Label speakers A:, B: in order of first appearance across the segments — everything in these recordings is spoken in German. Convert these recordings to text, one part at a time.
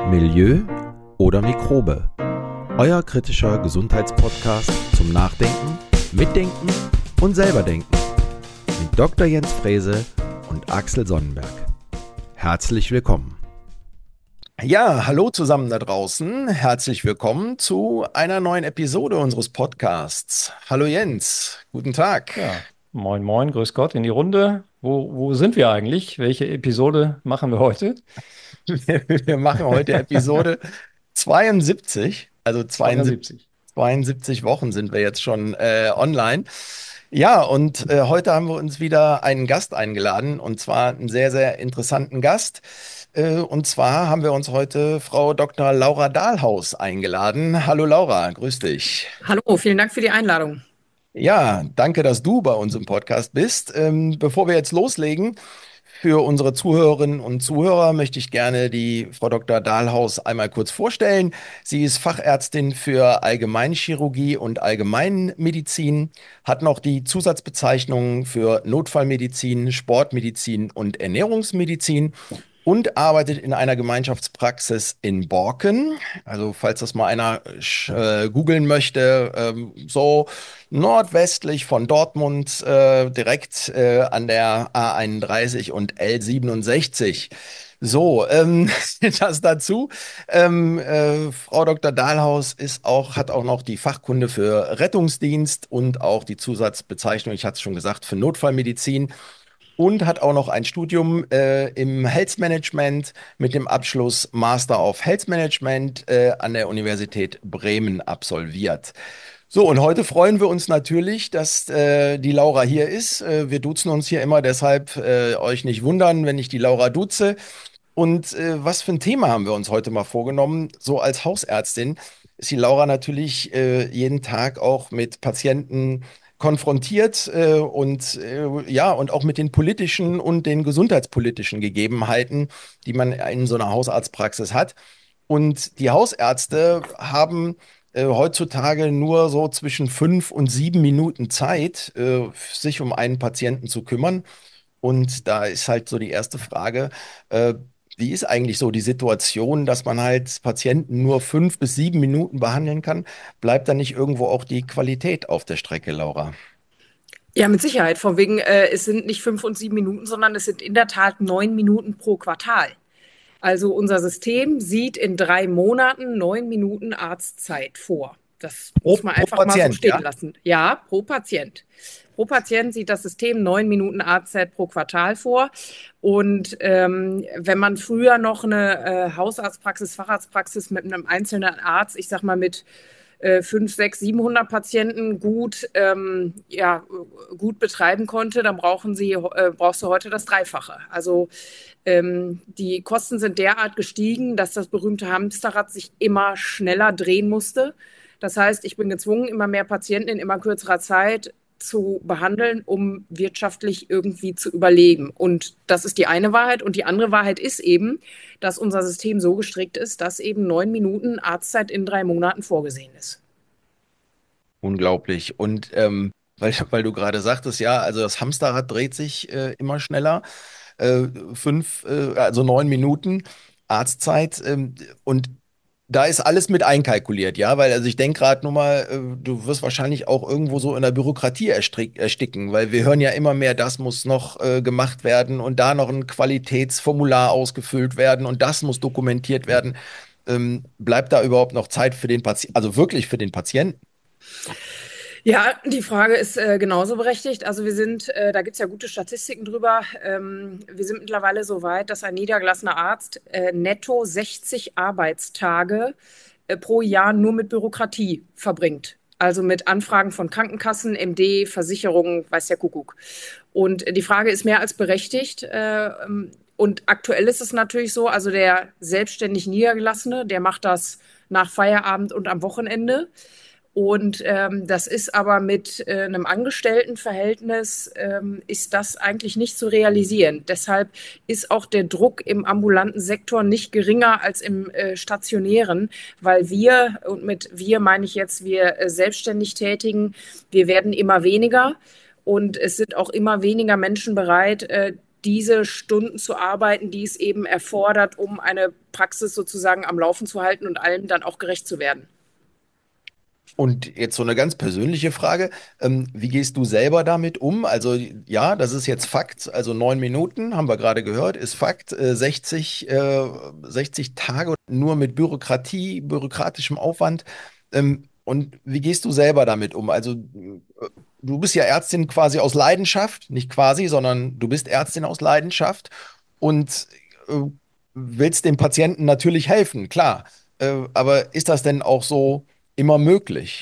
A: Milieu oder Mikrobe. Euer kritischer Gesundheitspodcast zum Nachdenken, Mitdenken und selberdenken. Mit Dr. Jens Frese und Axel Sonnenberg. Herzlich willkommen.
B: Ja, hallo zusammen da draußen. Herzlich willkommen zu einer neuen Episode unseres Podcasts. Hallo Jens, guten Tag.
C: Ja, moin, moin, grüß Gott in die Runde. Wo sind wir eigentlich? Welche Episode machen wir heute?
B: Wir machen heute Episode 72, also
C: 72.
B: 72 Wochen sind wir jetzt schon online. Ja, und heute haben wir uns wieder einen Gast eingeladen, und zwar einen sehr, sehr interessanten Gast. Und zwar haben wir uns heute Frau Dr. Laura Dahlhaus eingeladen. Hallo Laura, grüß dich.
D: Hallo, vielen Dank für die Einladung.
B: Ja, danke, dass du bei uns im Podcast bist. Bevor wir jetzt loslegen, für unsere Zuhörerinnen und Zuhörer möchte ich gerne die Frau Dr. Dahlhaus einmal kurz vorstellen. Sie ist Fachärztin für Allgemeinchirurgie und Allgemeinmedizin, hat noch die Zusatzbezeichnungen für Notfallmedizin, Sportmedizin und Ernährungsmedizin und arbeitet in einer Gemeinschaftspraxis in Borken. Also falls das mal einer googeln möchte, so nordwestlich von Dortmund, direkt an der A31 und L67. So, das dazu. Frau Dr. Dahlhaus hat auch noch die Fachkunde für Rettungsdienst und auch die Zusatzbezeichnung, ich hatte es schon gesagt, für Notfallmedizin und hat auch noch ein Studium im Health Management mit dem Abschluss Master of Health Management an der Universität Bremen absolviert. So, und heute freuen wir uns natürlich, dass die Laura hier ist. Wir duzen uns hier immer, deshalb euch nicht wundern, wenn ich die Laura duze. Und was für ein Thema haben wir uns heute mal vorgenommen? So als Hausärztin ist die Laura natürlich jeden Tag auch mit Patienten konfrontiert ja, und auch mit den politischen und den gesundheitspolitischen Gegebenheiten, die man in so einer Hausarztpraxis hat. Und die Hausärzte haben heutzutage nur so zwischen 5 und 7 Minuten Zeit, sich um einen Patienten zu kümmern. Und da ist halt so die erste Frage, wie ist eigentlich so die Situation, dass man halt Patienten nur 5 bis 7 Minuten behandeln kann? Bleibt da nicht irgendwo auch die Qualität auf der Strecke, Laura?
D: Ja, mit Sicherheit. Von wegen, es sind nicht 5 und 7 Minuten, sondern es sind in der Tat 9 Minuten pro Quartal. Also unser System sieht in 3 Monaten 9 Minuten Arztzeit vor. Das muss man
B: Pro
D: einfach mal so
B: Patient,
D: stehen
B: ja?
D: lassen. Ja, pro Patient. Pro Patient sieht das System 9 Minuten Arztzeit pro Quartal vor. Und wenn man früher noch eine Hausarztpraxis, Facharztpraxis mit einem einzelnen Arzt, ich sag mal mit 5, 6, 700 Patienten gut betreiben konnte, dann brauchst du heute das Dreifache. Also die Kosten sind derart gestiegen, dass das berühmte Hamsterrad sich immer schneller drehen musste. Das heißt, ich bin gezwungen, immer mehr Patienten in immer kürzerer Zeit zu behandeln, um wirtschaftlich irgendwie zu überleben. Und das ist die eine Wahrheit. Und die andere Wahrheit ist eben, dass unser System so gestrickt ist, dass eben 9 Minuten Arztzeit in 3 Monaten vorgesehen ist.
B: Unglaublich. Und weil du gerade sagtest, ja, also das Hamsterrad dreht sich immer schneller. Also 9 Minuten Arztzeit. Und da ist alles mit einkalkuliert, ja, weil also ich denke gerade nur mal, du wirst wahrscheinlich auch irgendwo so in der Bürokratie ersticken, weil wir hören ja immer mehr, das muss noch gemacht werden und da noch ein Qualitätsformular ausgefüllt werden und das muss dokumentiert werden. Bleibt da überhaupt noch Zeit für den Patienten, also wirklich für den Patienten?
D: Ja, die Frage ist genauso berechtigt. Also da gibt es ja gute Statistiken drüber. Wir sind mittlerweile so weit, dass ein niedergelassener Arzt netto 60 Arbeitstage pro Jahr nur mit Bürokratie verbringt. Also mit Anfragen von Krankenkassen, MD, Versicherungen, weiß der Kuckuck. Und die Frage ist mehr als berechtigt. Und aktuell ist es natürlich so, also der selbstständig Niedergelassene, der macht das nach Feierabend und am Wochenende. Und das ist aber mit einem Angestelltenverhältnis ist das eigentlich nicht zu realisieren. Deshalb ist auch der Druck im ambulanten Sektor nicht geringer als im stationären, weil und mit wir meine ich jetzt wir selbstständig Tätigen, wir werden immer weniger und es sind auch immer weniger Menschen bereit, diese Stunden zu arbeiten, die es eben erfordert, um eine Praxis sozusagen am Laufen zu halten und allen dann auch gerecht zu werden.
B: Und jetzt so eine ganz persönliche Frage. Wie gehst du selber damit um? Also ja, das ist jetzt Fakt. Also 9 Minuten, haben wir gerade gehört, ist Fakt. 60 Tage nur mit Bürokratie, bürokratischem Aufwand. Und wie gehst du selber damit um? Also du bist ja Ärztin quasi aus Leidenschaft, nicht quasi, sondern du bist Ärztin aus Leidenschaft und äh, willst dem Patienten natürlich helfen, klar. Aber ist das denn auch so immer möglich?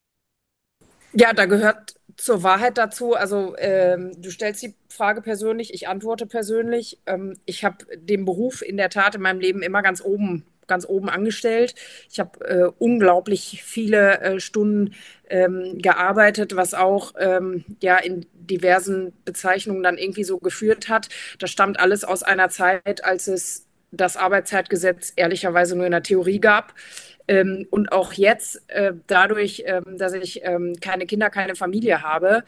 D: Ja, da gehört zur Wahrheit dazu, also du stellst die Frage persönlich, ich antworte persönlich. Ich habe den Beruf in der Tat in meinem Leben immer ganz oben angestellt. Ich habe unglaublich viele Stunden gearbeitet, was auch ja in diversen Bezeichnungen dann irgendwie so geführt hat. Das stammt alles aus einer Zeit, als es das Arbeitszeitgesetz ehrlicherweise nur in der Theorie gab. Und auch jetzt, dadurch, dass ich keine Kinder, keine Familie habe,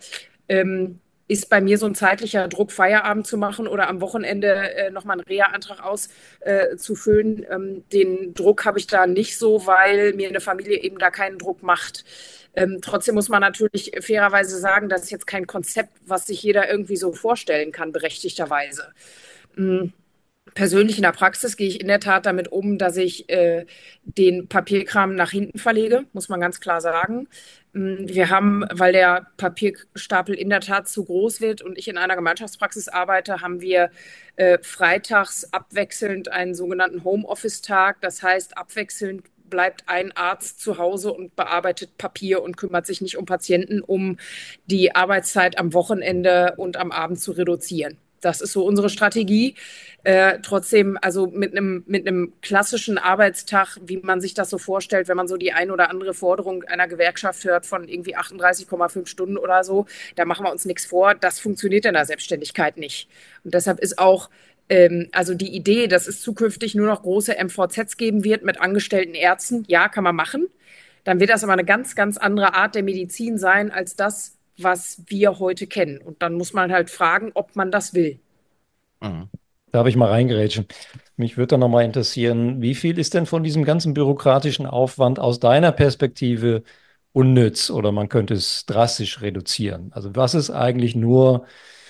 D: ist bei mir so ein zeitlicher Druck, Feierabend zu machen oder am Wochenende nochmal einen Reha-Antrag auszufüllen. Den Druck habe ich da nicht so, weil mir eine Familie eben da keinen Druck macht. Trotzdem muss man natürlich fairerweise sagen, das ist jetzt kein Konzept, was sich jeder irgendwie so vorstellen kann, berechtigterweise. Persönlich in der Praxis gehe ich in der Tat damit um, dass ich den Papierkram nach hinten verlege, muss man ganz klar sagen. Wir haben, weil der Papierstapel in der Tat zu groß wird und ich in einer Gemeinschaftspraxis arbeite, haben wir freitags abwechselnd einen sogenannten Homeoffice-Tag. Das heißt, abwechselnd bleibt ein Arzt zu Hause und bearbeitet Papier und kümmert sich nicht um Patienten, um die Arbeitszeit am Wochenende und am Abend zu reduzieren. Das ist so unsere Strategie. Trotzdem, also mit einem klassischen Arbeitstag, wie man sich das so vorstellt, wenn man so die ein oder andere Forderung einer Gewerkschaft hört von irgendwie 38,5 Stunden oder so, da machen wir uns nichts vor. Das funktioniert in der Selbstständigkeit nicht. Und deshalb ist auch also die Idee, dass es zukünftig nur noch große MVZs geben wird mit angestellten Ärzten, ja, kann man machen. Dann wird das aber eine ganz, ganz andere Art der Medizin sein als das, was wir heute kennen. Und dann muss man halt fragen, ob man das will.
B: Mhm.
C: Darf ich mal reingerätschen? Mich würde dann nochmal interessieren, wie viel ist denn von diesem ganzen bürokratischen Aufwand aus deiner Perspektive unnütz oder man könnte es drastisch reduzieren? Also was ist eigentlich nur,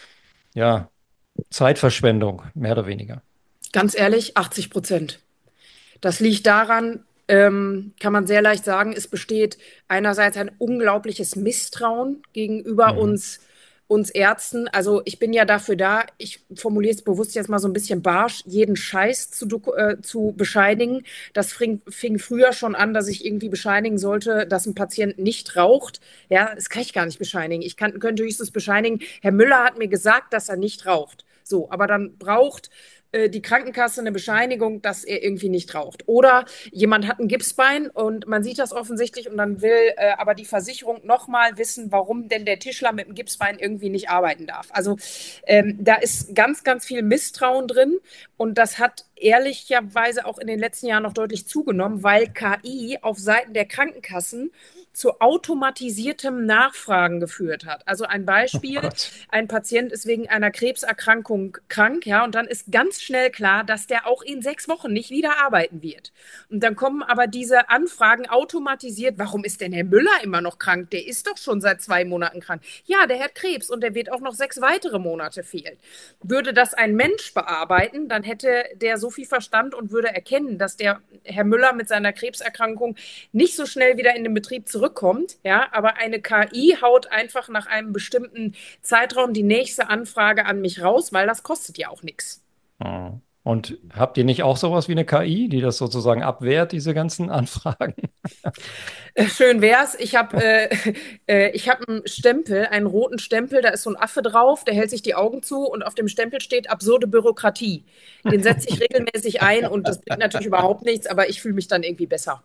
C: ja, Zeitverschwendung, mehr oder weniger?
D: Ganz ehrlich, 80%. Das liegt daran, kann man sehr leicht sagen, es besteht einerseits ein unglaubliches Misstrauen gegenüber
C: Mhm.
D: uns Ärzten. Also ich bin ja dafür da, ich formuliere es bewusst jetzt mal so ein bisschen barsch, jeden Scheiß zu bescheinigen. Das fing früher schon an, dass ich irgendwie bescheinigen sollte, dass ein Patient nicht raucht. Ja, das kann ich gar nicht bescheinigen. Könnte höchstens bescheinigen, Herr Müller hat mir gesagt, dass er nicht raucht. So, aber dann braucht die Krankenkasse eine Bescheinigung, dass er irgendwie nicht raucht. Oder jemand hat ein Gipsbein und man sieht das offensichtlich und dann will aber die Versicherung nochmal wissen, warum denn der Tischler mit dem Gipsbein irgendwie nicht arbeiten darf. Also da ist ganz, ganz viel Misstrauen drin und das hat ehrlicherweise auch in den letzten Jahren noch deutlich zugenommen, weil KI auf Seiten der Krankenkassen zu automatisiertem Nachfragen geführt hat. Also ein
C: Oh
D: Beispiel,
C: Gott.
D: ein Patient ist wegen einer Krebserkrankung krank, ja, und dann ist ganz schnell klar, dass der auch in 6 Wochen nicht wieder arbeiten wird. Und dann kommen aber diese Anfragen automatisiert. Warum ist denn Herr Müller immer noch krank? Der ist doch schon seit 2 Monaten krank. Ja, der hat Krebs und der wird auch noch 6 weitere Monate fehlen. Würde das ein Mensch bearbeiten, dann hätte der so viel Verstand und würde erkennen, dass der Herr Müller mit seiner Krebserkrankung nicht so schnell wieder in den Betrieb zurückkommt. Ja, aber eine KI haut einfach nach einem bestimmten Zeitraum die nächste Anfrage an mich raus, weil das kostet ja auch nichts.
C: Mhm. Und habt ihr nicht auch sowas wie eine KI, die das sozusagen abwehrt, diese ganzen Anfragen?
D: Schön wär's. Ich hab einen Stempel, einen roten Stempel, da ist so ein Affe drauf, der hält sich die Augen zu und auf dem Stempel steht absurde Bürokratie. Den setze ich regelmäßig ein und das bringt natürlich überhaupt nichts, aber ich fühle mich dann irgendwie besser.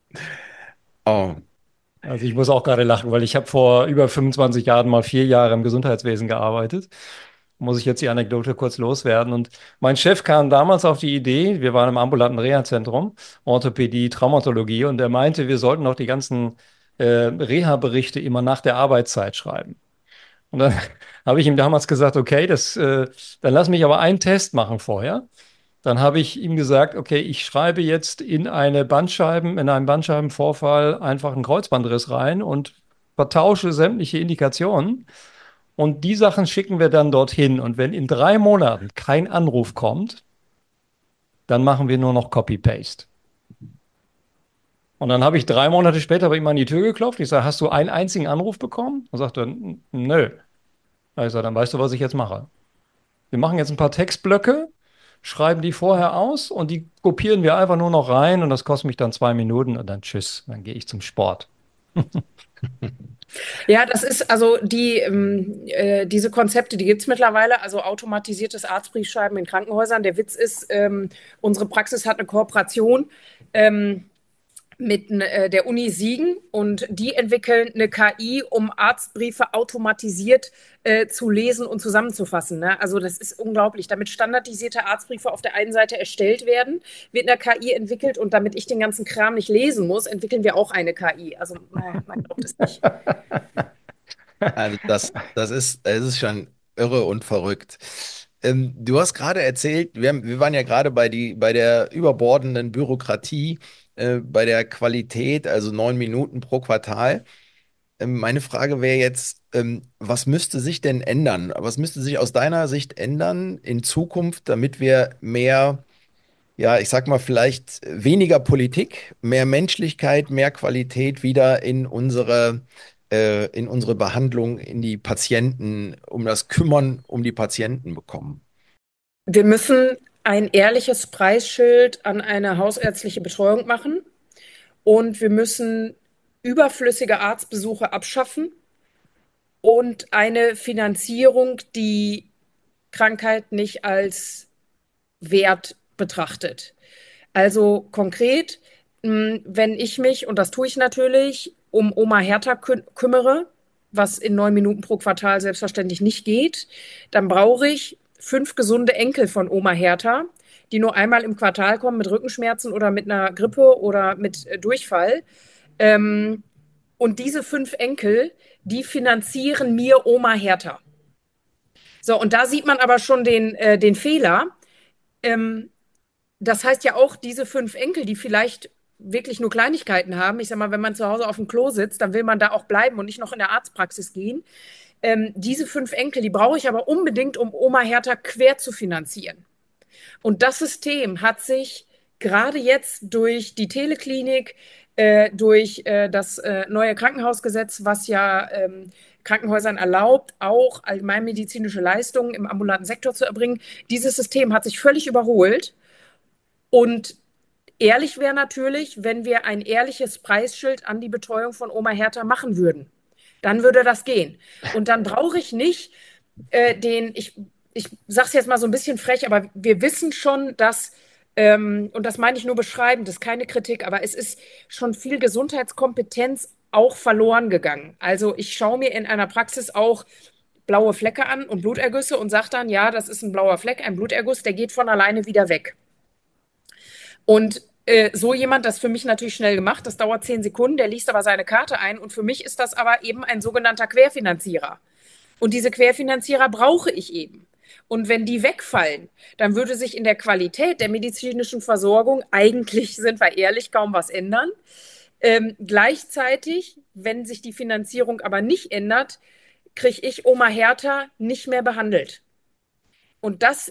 B: Oh,
C: Also ich muss auch gerade lachen, weil ich habe vor über 25 Jahren mal 4 Jahre im Gesundheitswesen gearbeitet. Muss ich jetzt die Anekdote kurz loswerden. Und mein Chef kam damals auf die Idee, wir waren im ambulanten Reha-Zentrum, Orthopädie, Traumatologie, und er meinte, wir sollten noch die ganzen Reha-Berichte immer nach der Arbeitszeit schreiben. Und dann habe ich ihm damals gesagt, okay, dann lass mich aber einen Test machen vorher. Dann habe ich ihm gesagt, okay, ich schreibe jetzt in einen Bandscheibenvorfall einfach einen Kreuzbandriss rein und vertausche sämtliche Indikationen. Und die Sachen schicken wir dann dorthin. Und wenn in 3 Monaten kein Anruf kommt, dann machen wir nur noch Copy-Paste. Und dann habe ich 3 Monate später bei ihm an die Tür geklopft. Ich sage, hast du einen einzigen Anruf bekommen? Und sagt er, nö. Ich sage, dann weißt du, was ich jetzt mache. Wir machen jetzt ein paar Textblöcke, schreiben die vorher aus und die kopieren wir einfach nur noch rein und das kostet mich dann 2 Minuten und dann tschüss, dann gehe ich zum Sport.
D: Ja, das ist also diese Konzepte, die gibt es mittlerweile, also automatisiertes Arztbriefschreiben in Krankenhäusern. Der Witz ist, unsere Praxis hat eine Kooperation mit der Uni Siegen und die entwickeln eine KI, um Arztbriefe automatisiert zu lesen und zusammenzufassen. Ne? Also das ist unglaublich. Damit standardisierte Arztbriefe auf der einen Seite erstellt werden, wird eine KI entwickelt und damit ich den ganzen Kram nicht lesen muss, entwickeln wir auch eine KI. Also man glaubt es nicht.
B: Also das ist schon irre und verrückt. Du hast gerade erzählt, wir waren ja gerade bei der überbordenden Bürokratie, bei der Qualität, also 9 Minuten pro Quartal. Meine Frage wäre jetzt, was müsste sich denn ändern? Was müsste sich aus deiner Sicht ändern in Zukunft, damit wir mehr, ja, ich sag mal, vielleicht weniger Politik, mehr Menschlichkeit, mehr Qualität wieder in unsere Behandlung, in die Patienten, um das Kümmern um die Patienten bekommen?
D: Wir müssen ein ehrliches Preisschild an eine hausärztliche Betreuung machen und wir müssen überflüssige Arztbesuche abschaffen und eine Finanzierung, die Krankheit nicht als Wert betrachtet. Also konkret, wenn ich mich, und das tue ich natürlich, um Oma Hertha kümmere, was in 9 Minuten pro Quartal selbstverständlich nicht geht, dann brauche ich 5 gesunde Enkel von Oma Hertha, die nur einmal im Quartal kommen mit Rückenschmerzen oder mit einer Grippe oder mit Durchfall. Ähm, und diese 5 Enkel, die finanzieren mir Oma Hertha. So, und da sieht man aber schon den Fehler. Ähm, Das heißt ja auch, diese 5 Enkel, die vielleicht wirklich nur Kleinigkeiten haben, ich sag mal, wenn man zu Hause auf dem Klo sitzt, dann will man da auch bleiben und nicht noch in der Arztpraxis gehen. Diese 5 Enkel, die brauche ich aber unbedingt, um Oma Hertha quer zu finanzieren. Und das System hat sich gerade jetzt durch die Teleklinik, durch das neue Krankenhausgesetz, was ja Krankenhäusern erlaubt, auch allgemeinmedizinische Leistungen im ambulanten Sektor zu erbringen, dieses System hat sich völlig überholt. Und ehrlich wäre natürlich, wenn wir ein ehrliches Preisschild an die Betreuung von Oma Hertha machen würden. Dann würde das gehen. Und dann brauche ich nicht ich sage es jetzt mal so ein bisschen frech, aber wir wissen schon, dass, und das meine ich nur beschreibend, das ist keine Kritik, aber es ist schon viel Gesundheitskompetenz auch verloren gegangen. Also ich schaue mir in einer Praxis auch blaue Flecke an und Blutergüsse und sage dann, ja, das ist ein blauer Fleck, ein Bluterguss, der geht von alleine wieder weg. Und so jemand, das ist für mich natürlich schnell gemacht, das dauert 10 Sekunden, der liest aber seine Karte ein und für mich ist das aber eben ein sogenannter Querfinanzierer. Und diese Querfinanzierer brauche ich eben. Und wenn die wegfallen, dann würde sich in der Qualität der medizinischen Versorgung eigentlich, sind wir ehrlich, kaum was ändern. Gleichzeitig, wenn sich die Finanzierung aber nicht ändert, kriege ich Oma Hertha nicht mehr behandelt. Und das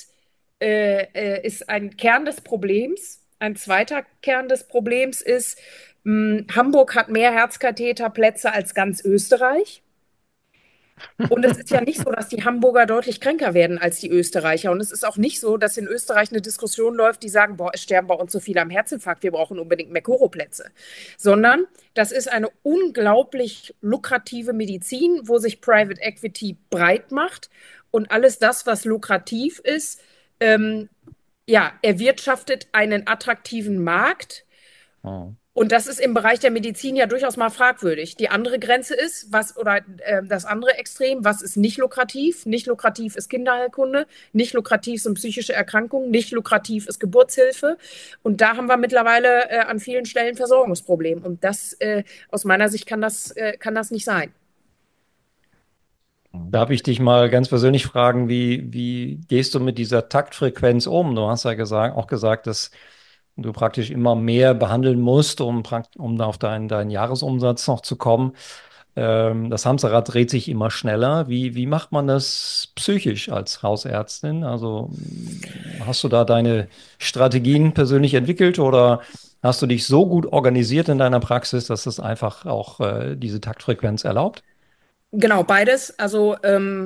D: ist ein Kern des Problems. Ein zweiter Kern des Problems ist, Hamburg hat mehr Herzkatheterplätze als ganz Österreich. Und es ist ja nicht so, dass die Hamburger deutlich kränker werden als die Österreicher. Und es ist auch nicht so, dass in Österreich eine Diskussion läuft, die sagen, boah, es sterben bei uns so viele am Herzinfarkt, wir brauchen unbedingt mehr Choroplätze. Sondern das ist eine unglaublich lukrative Medizin, wo sich Private Equity breit macht. Und alles das, was lukrativ ist, ja, erwirtschaftet einen attraktiven Markt.
C: Oh.
D: Und das ist im Bereich der Medizin ja durchaus mal fragwürdig. Die andere Grenze ist, das andere Extrem, was ist nicht lukrativ? Nicht lukrativ ist Kinderheilkunde, nicht lukrativ sind psychische Erkrankungen, nicht lukrativ ist Geburtshilfe. Und da haben wir mittlerweile an vielen Stellen Versorgungsprobleme. Und das, aus meiner Sicht kann das nicht sein.
C: Darf ich dich mal ganz persönlich fragen, wie gehst du mit dieser Taktfrequenz um? Du hast ja auch gesagt, dass du praktisch immer mehr behandeln musst, um da auf deinen Jahresumsatz noch zu kommen. Das Hamsterrad dreht sich immer schneller. Wie macht man das psychisch als Hausärztin? Also hast du da deine Strategien persönlich entwickelt oder hast du dich so gut organisiert in deiner Praxis, dass es einfach auch diese Taktfrequenz erlaubt?
D: Genau, beides. Also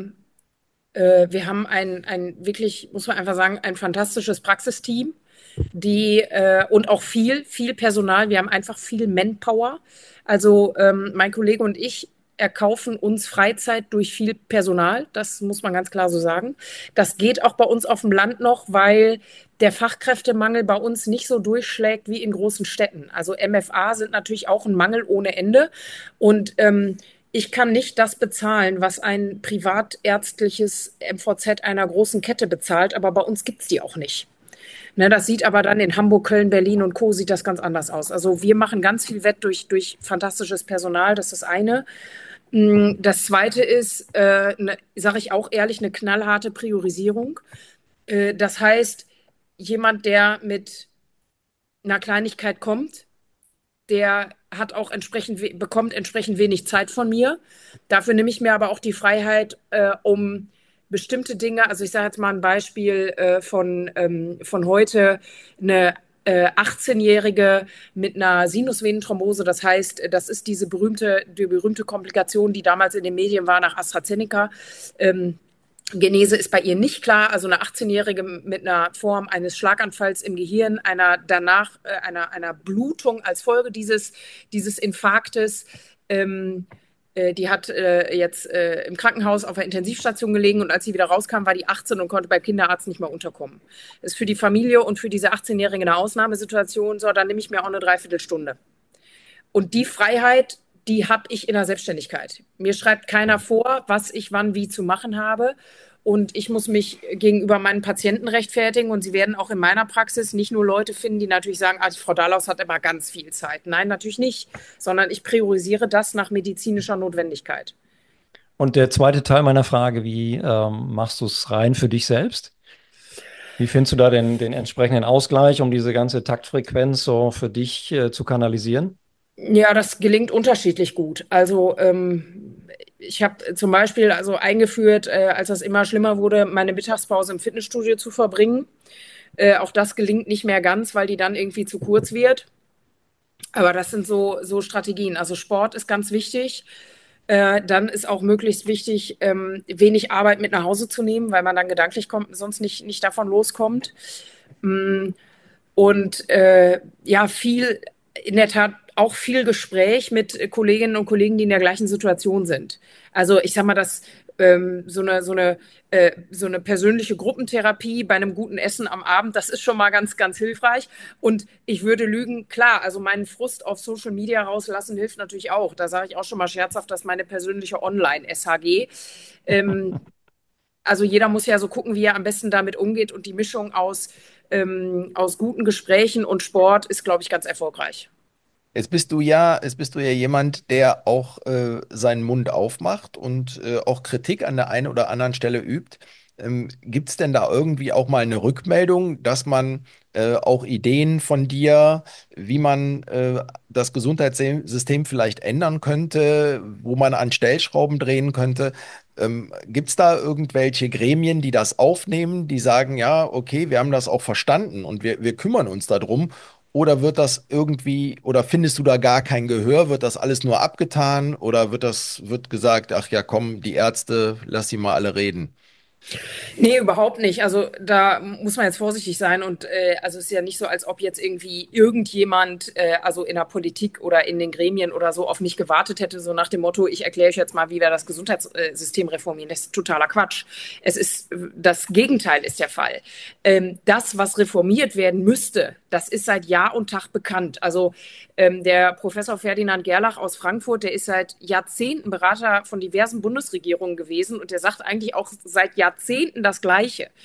D: wir haben ein wirklich, muss man einfach sagen, ein fantastisches Praxisteam, und auch viel Personal. Wir haben einfach viel Manpower. Also mein Kollege und ich erkaufen uns Freizeit durch viel Personal. Das muss man ganz klar so sagen. Das geht auch bei uns auf dem Land noch, weil der Fachkräftemangel bei uns nicht so durchschlägt wie in großen Städten. Also MFA sind natürlich auch ein Mangel ohne Ende. Und ich kann nicht das bezahlen, was ein privatärztliches MVZ einer großen Kette bezahlt, aber bei uns gibt's die auch nicht. Ne, das sieht aber dann in Hamburg, Köln, Berlin und Co. sieht das ganz anders aus. Also wir machen ganz viel Wett durch fantastisches Personal, das ist das eine. Das zweite ist, sage ich auch ehrlich, eine knallharte Priorisierung. Das heißt, jemand, der mit einer Kleinigkeit kommt, der hat auch bekommt entsprechend wenig Zeit von mir. Dafür nehme ich mir aber auch die Freiheit, um bestimmte Dinge, also ich sage jetzt mal ein Beispiel von heute, eine 18-Jährige mit einer Sinusvenenthrombose, das heißt, das ist die berühmte Komplikation, die damals in den Medien war nach AstraZeneca. Genese ist bei ihr nicht klar, also eine 18-Jährige mit einer Form eines Schlaganfalls im Gehirn, einer Blutung als Folge dieses Infarktes. Die hat jetzt im Krankenhaus auf der Intensivstation gelegen und als sie wieder rauskam, war die 18 und konnte beim Kinderarzt nicht mehr unterkommen. Das ist für die Familie und für diese 18-Jährige eine Ausnahmesituation. So, dann nehme ich mir auch eine Dreiviertelstunde. Und die Freiheit, die habe ich in der Selbstständigkeit. Mir schreibt keiner vor, was ich wann wie zu machen habe. Und ich muss mich gegenüber meinen Patienten rechtfertigen. Und Sie werden auch in meiner Praxis nicht nur Leute finden, die natürlich sagen, ah, Frau Dahlaus hat immer ganz viel Zeit. Nein, natürlich nicht. Sondern ich priorisiere das nach medizinischer Notwendigkeit.
C: Und der zweite Teil meiner Frage, wie machst du es rein für dich selbst? Wie findest du da den entsprechenden Ausgleich, um diese ganze Taktfrequenz so für dich zu kanalisieren?
D: Ja, das gelingt unterschiedlich gut. Also ich habe zum Beispiel also eingeführt, als das immer schlimmer wurde, meine Mittagspause im Fitnessstudio zu verbringen. Auch das gelingt nicht mehr ganz, weil die dann irgendwie zu kurz wird. Aber das sind so Strategien. Also Sport ist ganz wichtig. Dann ist auch möglichst wichtig, wenig Arbeit mit nach Hause zu nehmen, weil man dann gedanklich sonst nicht davon loskommt. Und ja, in der Tat auch viel Gespräch mit Kolleginnen und Kollegen, die in der gleichen Situation sind. Also ich sag mal, so eine persönliche Gruppentherapie bei einem guten Essen am Abend, das ist schon mal ganz hilfreich. Und ich würde lügen, klar, also meinen Frust auf Social Media rauslassen hilft natürlich auch. Da sage ich auch schon mal scherzhaft, dass meine persönliche Online-SHG. Also jeder muss ja so gucken, wie er am besten damit umgeht. Und die Mischung aus guten Gesprächen und Sport ist, glaube ich, ganz erfolgreich.
B: Jetzt bist du ja jemand, der auch seinen Mund aufmacht und auch Kritik an der einen oder anderen Stelle übt. Gibt es denn da irgendwie auch mal eine Rückmeldung, dass man auch Ideen von dir, wie man das Gesundheitssystem vielleicht ändern könnte, wo man an Stellschrauben drehen könnte? Gibt es da irgendwelche Gremien, die das aufnehmen, die sagen, ja, okay, wir haben das auch verstanden und wir kümmern uns darum? Oder wird das irgendwie, oder findest du da gar kein Gehör? Wird das alles nur abgetan? Oder wird gesagt, ach ja, komm, die Ärzte, lass sie mal alle reden?
D: Nee, überhaupt nicht. Also da muss man jetzt vorsichtig sein und also es ist ja nicht so, als ob jetzt irgendwie irgendjemand, also in der Politik oder in den Gremien oder so auf mich gewartet hätte, so nach dem Motto, ich erkläre euch jetzt mal, wie wir das Gesundheitssystem reformieren. Das ist totaler Quatsch. Das Gegenteil ist der Fall. Das, was reformiert werden müsste, das ist seit Jahr und Tag bekannt. Also der Professor Ferdinand Gerlach aus Frankfurt, der ist seit Jahrzehnten Berater von diversen Bundesregierungen gewesen und der sagt eigentlich auch seit Jahrzehnten das Gleiche.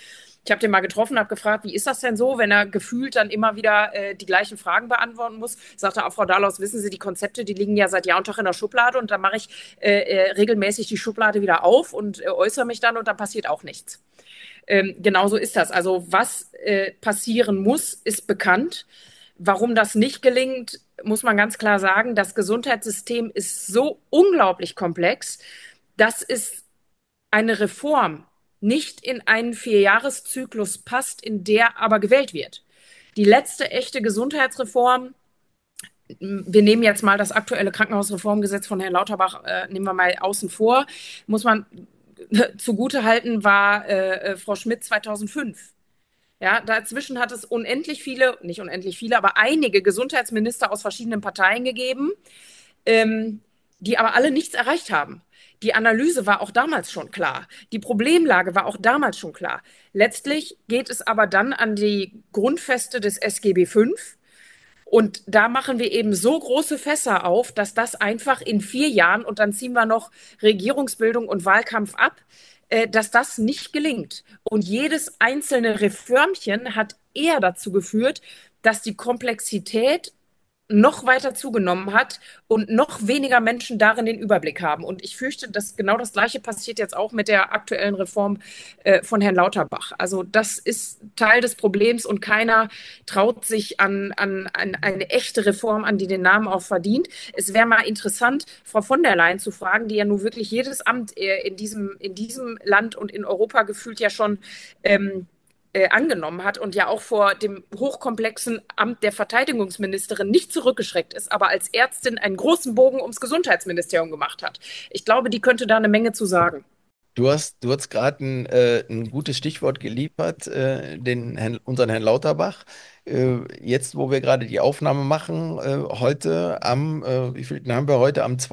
D: Ich habe den mal getroffen, habe gefragt, wie ist das denn so, wenn er gefühlt dann immer wieder die gleichen Fragen beantworten muss. Sagte er, auch Frau Dahlhaus, wissen Sie, die Konzepte, die liegen ja seit Jahr und Tag in der Schublade und dann mache ich regelmäßig die Schublade wieder auf und äußere mich dann und dann passiert auch nichts. Genauso ist das. Also was passieren muss, ist bekannt. Warum das nicht gelingt, muss man ganz klar sagen. Das Gesundheitssystem ist so unglaublich komplex, dass es eine Reform nicht in einen Vierjahreszyklus passt, in der aber gewählt wird. Die letzte echte Gesundheitsreform, wir nehmen jetzt mal das aktuelle Krankenhausreformgesetz von Herrn Lauterbach, nehmen wir mal außen vor, muss man zugutehalten, war Frau Schmidt 2005. Ja, dazwischen hat es unendlich viele, nicht unendlich viele, aber einige Gesundheitsminister aus verschiedenen Parteien gegeben, die aber alle nichts erreicht haben. Die Analyse war auch damals schon klar. Die Problemlage war auch damals schon klar. Letztlich geht es aber dann an die Grundfeste des SGB V. Und da machen wir eben so große Fässer auf, dass das einfach in 4 Jahren, und dann ziehen wir noch Regierungsbildung und Wahlkampf ab, dass das nicht gelingt. Und jedes einzelne Reformchen hat eher dazu geführt, dass die Komplexität noch weiter zugenommen hat und noch weniger Menschen darin den Überblick haben. Und ich fürchte, dass genau das Gleiche passiert jetzt auch mit der aktuellen Reform von Herrn Lauterbach. Also das ist Teil des Problems und keiner traut sich an eine echte Reform, an die den Namen auch verdient. Es wäre mal interessant, Frau von der Leyen zu fragen, die ja nun wirklich jedes Amt in diesem Land und in Europa gefühlt ja schon angenommen hat und ja auch vor dem hochkomplexen Amt der Verteidigungsministerin nicht zurückgeschreckt ist, aber als Ärztin einen großen Bogen ums Gesundheitsministerium gemacht hat. Ich glaube, die könnte da eine Menge zu sagen.
B: Du hast gerade ein gutes Stichwort geliefert, unseren Herrn Lauterbach. Jetzt, wo wir gerade die Aufnahme machen, heute wie viel haben wir heute? Am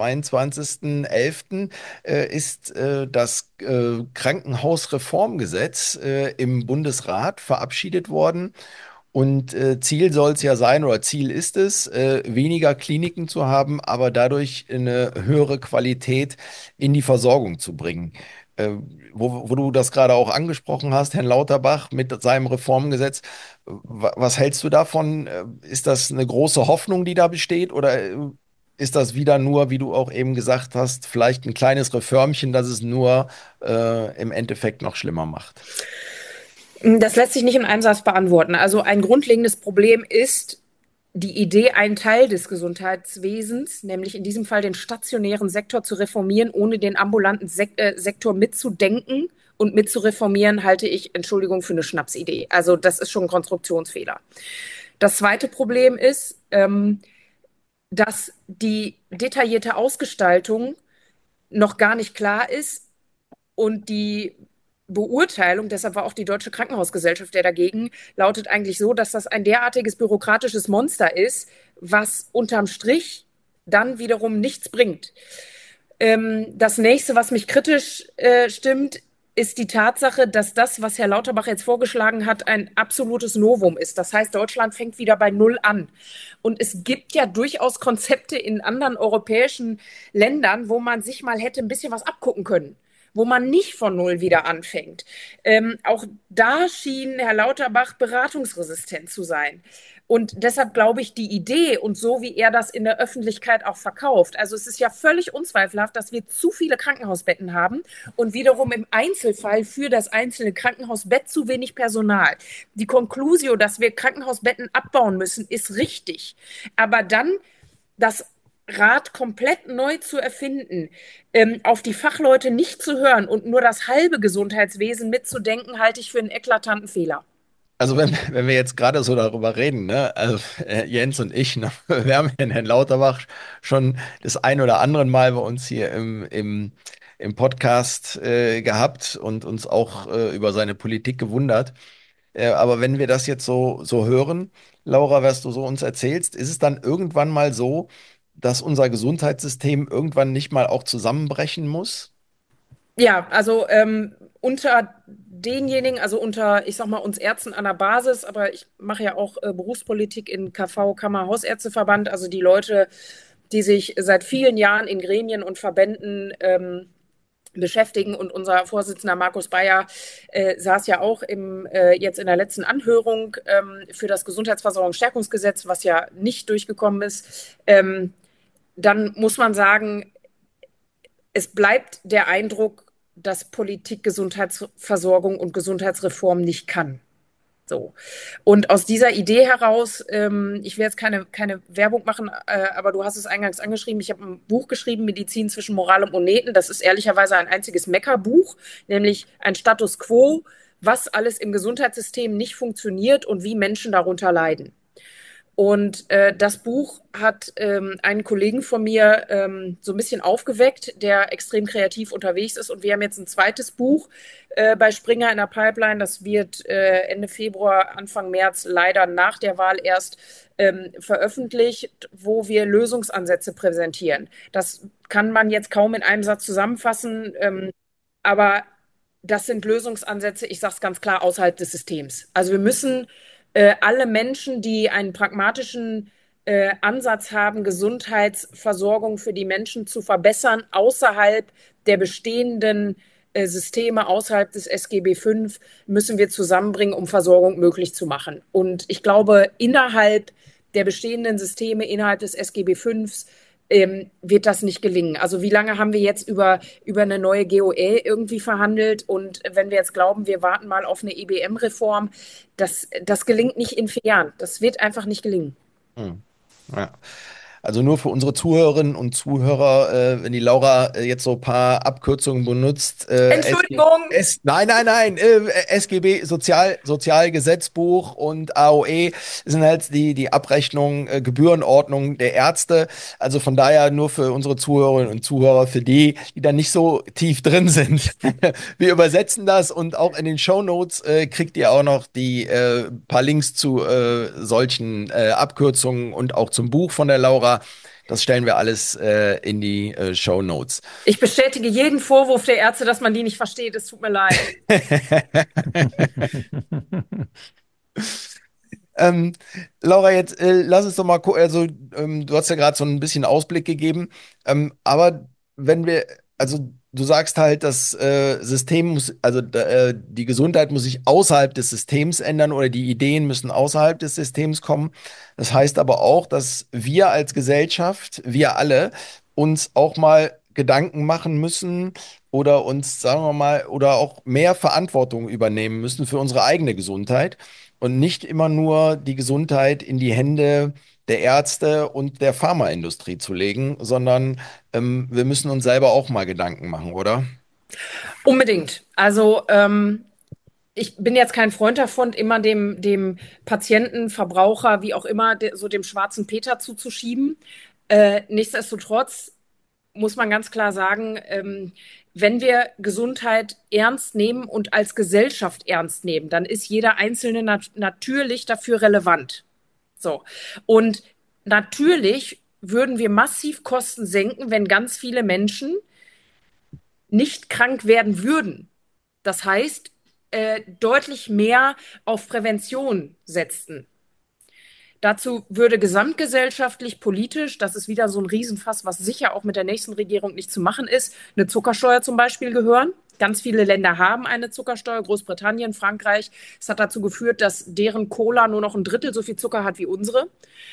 B: 22.11. Ist das Krankenhausreformgesetz im Bundesrat verabschiedet worden. Und Ziel soll es ja sein, oder Ziel ist es, weniger Kliniken zu haben, aber dadurch eine höhere Qualität in die Versorgung zu bringen. Wo du das gerade auch angesprochen hast, Herrn Lauterbach mit seinem Reformgesetz, was hältst du davon? Ist das eine große Hoffnung, die da besteht, oder ist das wieder nur, wie du auch eben gesagt hast, vielleicht ein kleines Reformchen, das es nur im Endeffekt noch schlimmer macht?
D: Das lässt sich nicht in einem Satz beantworten. Also ein grundlegendes Problem ist die Idee, einen Teil des Gesundheitswesens, nämlich in diesem Fall den stationären Sektor, zu reformieren, ohne den ambulanten Sektor mitzudenken und mitzureformieren, halte ich, Entschuldigung, für eine Schnapsidee. Also das ist schon ein Konstruktionsfehler. Das zweite Problem ist, dass die detaillierte Ausgestaltung noch gar nicht klar ist und die Beurteilung, deshalb war auch die Deutsche Krankenhausgesellschaft ja dagegen, lautet eigentlich so, dass das ein derartiges bürokratisches Monster ist, was unterm Strich dann wiederum nichts bringt. Das nächste, was mich kritisch stimmt, ist die Tatsache, dass das, was Herr Lauterbach jetzt vorgeschlagen hat, ein absolutes Novum ist. Das heißt, Deutschland fängt wieder bei Null an. Und es gibt ja durchaus Konzepte in anderen europäischen Ländern, wo man sich mal hätte ein bisschen was abgucken können, wo man nicht von Null wieder anfängt. Auch da schien Herr Lauterbach beratungsresistent zu sein. Und deshalb glaube ich, die Idee und so, wie er das in der Öffentlichkeit auch verkauft, also es ist ja völlig unzweifelhaft, dass wir zu viele Krankenhausbetten haben und wiederum im Einzelfall für das einzelne Krankenhausbett zu wenig Personal. Die Conclusio, dass wir Krankenhausbetten abbauen müssen, ist richtig. Aber dann das Rad komplett neu zu erfinden, auf die Fachleute nicht zu hören und nur das halbe Gesundheitswesen mitzudenken, halte ich für einen eklatanten Fehler.
B: Also wenn wir jetzt gerade so darüber reden, ne, also Jens und ich, ne, wir haben den Herrn Lauterbach schon das ein oder andere Mal bei uns hier im Podcast gehabt und uns auch über seine Politik gewundert. Aber wenn wir das jetzt so hören, Laura, was du so uns erzählst, ist es dann irgendwann mal so, dass unser Gesundheitssystem irgendwann nicht mal auch zusammenbrechen muss?
D: Ja, also unter denjenigen, also unter, ich sag mal, uns Ärzten an der Basis, aber ich mache ja auch Berufspolitik in KV, Kammer, Hausärzteverband, also die Leute, die sich seit vielen Jahren in Gremien und Verbänden beschäftigen. Und unser Vorsitzender Markus Bayer saß ja auch jetzt in der letzten Anhörung für das Gesundheitsversorgungsstärkungsgesetz, was ja nicht durchgekommen ist. Dann muss man sagen, es bleibt der Eindruck, dass Politik Gesundheitsversorgung und Gesundheitsreform nicht kann. So. Und aus dieser Idee heraus, ich will jetzt keine Werbung machen, aber du hast es eingangs angeschrieben, ich habe ein Buch geschrieben, Medizin zwischen Moral und Moneten. Das ist ehrlicherweise ein einziges Meckerbuch, nämlich ein Status quo, was alles im Gesundheitssystem nicht funktioniert und wie Menschen darunter leiden. Und das Buch hat einen Kollegen von mir so ein bisschen aufgeweckt, der extrem kreativ unterwegs ist. Und wir haben jetzt ein zweites Buch bei Springer in der Pipeline. Das wird Ende Februar, Anfang März, leider nach der Wahl erst veröffentlicht, wo wir Lösungsansätze präsentieren. Das kann man jetzt kaum in einem Satz zusammenfassen, aber das sind Lösungsansätze, ich sage es ganz klar, außerhalb des Systems. Also wir müssen alle Menschen, die einen pragmatischen Ansatz haben, Gesundheitsversorgung für die Menschen zu verbessern, außerhalb der bestehenden Systeme, außerhalb des SGB V, müssen wir zusammenbringen, um Versorgung möglich zu machen. Und ich glaube, innerhalb der bestehenden Systeme, innerhalb des SGB V, wird das nicht gelingen. Also wie lange haben wir jetzt über eine neue GOE irgendwie verhandelt? Und wenn wir jetzt glauben, wir warten mal auf eine EBM-Reform, das gelingt nicht in 4 Jahren. Das wird einfach nicht gelingen.
B: Ja. Also nur für unsere Zuhörerinnen und Zuhörer, wenn die Laura jetzt so ein paar Abkürzungen benutzt.
D: Entschuldigung!
B: Nein, SGB, Sozialgesetzbuch und AOE sind halt die Abrechnung, Gebührenordnung der Ärzte. Also von daher nur für unsere Zuhörerinnen und Zuhörer, für die da nicht so tief drin sind. Wir übersetzen das und auch in den Shownotes kriegt ihr auch noch die paar Links zu solchen Abkürzungen und auch zum Buch von der Laura. Das stellen wir alles in die Shownotes.
D: Ich bestätige jeden Vorwurf der Ärzte, dass man die nicht versteht. Es tut mir leid.
B: Laura, jetzt lass uns doch mal gucken. Also, du hast ja gerade so ein bisschen Ausblick gegeben. Aber wenn wir, also du sagst halt, das System muss, also die Gesundheit muss sich außerhalb des Systems ändern oder die Ideen müssen außerhalb des Systems kommen. Das heißt aber auch, dass wir als Gesellschaft, wir alle, uns auch mal Gedanken machen müssen oder uns, sagen wir mal, oder auch mehr Verantwortung übernehmen müssen für unsere eigene Gesundheit und nicht immer nur die Gesundheit in die Hände der Ärzte und der Pharmaindustrie zu legen, sondern wir müssen uns selber auch mal Gedanken machen, oder?
D: Unbedingt. Also ich bin jetzt kein Freund davon, immer dem Patienten, Verbraucher, wie auch immer, so dem schwarzen Peter zuzuschieben. Nichtsdestotrotz muss man ganz klar sagen, wenn wir Gesundheit ernst nehmen und als Gesellschaft ernst nehmen, dann ist jeder Einzelne natürlich dafür relevant. So. Und natürlich würden wir massiv Kosten senken, wenn ganz viele Menschen nicht krank werden würden. Das heißt, deutlich mehr auf Prävention setzten. Dazu würde gesamtgesellschaftlich, politisch, das ist wieder so ein Riesenfass, was sicher auch mit der nächsten Regierung nicht zu machen ist, eine Zuckersteuer zum Beispiel gehören. Ganz viele Länder haben eine Zuckersteuer, Großbritannien, Frankreich. Es hat dazu geführt, dass deren Cola nur noch 1/3 so viel Zucker hat wie unsere.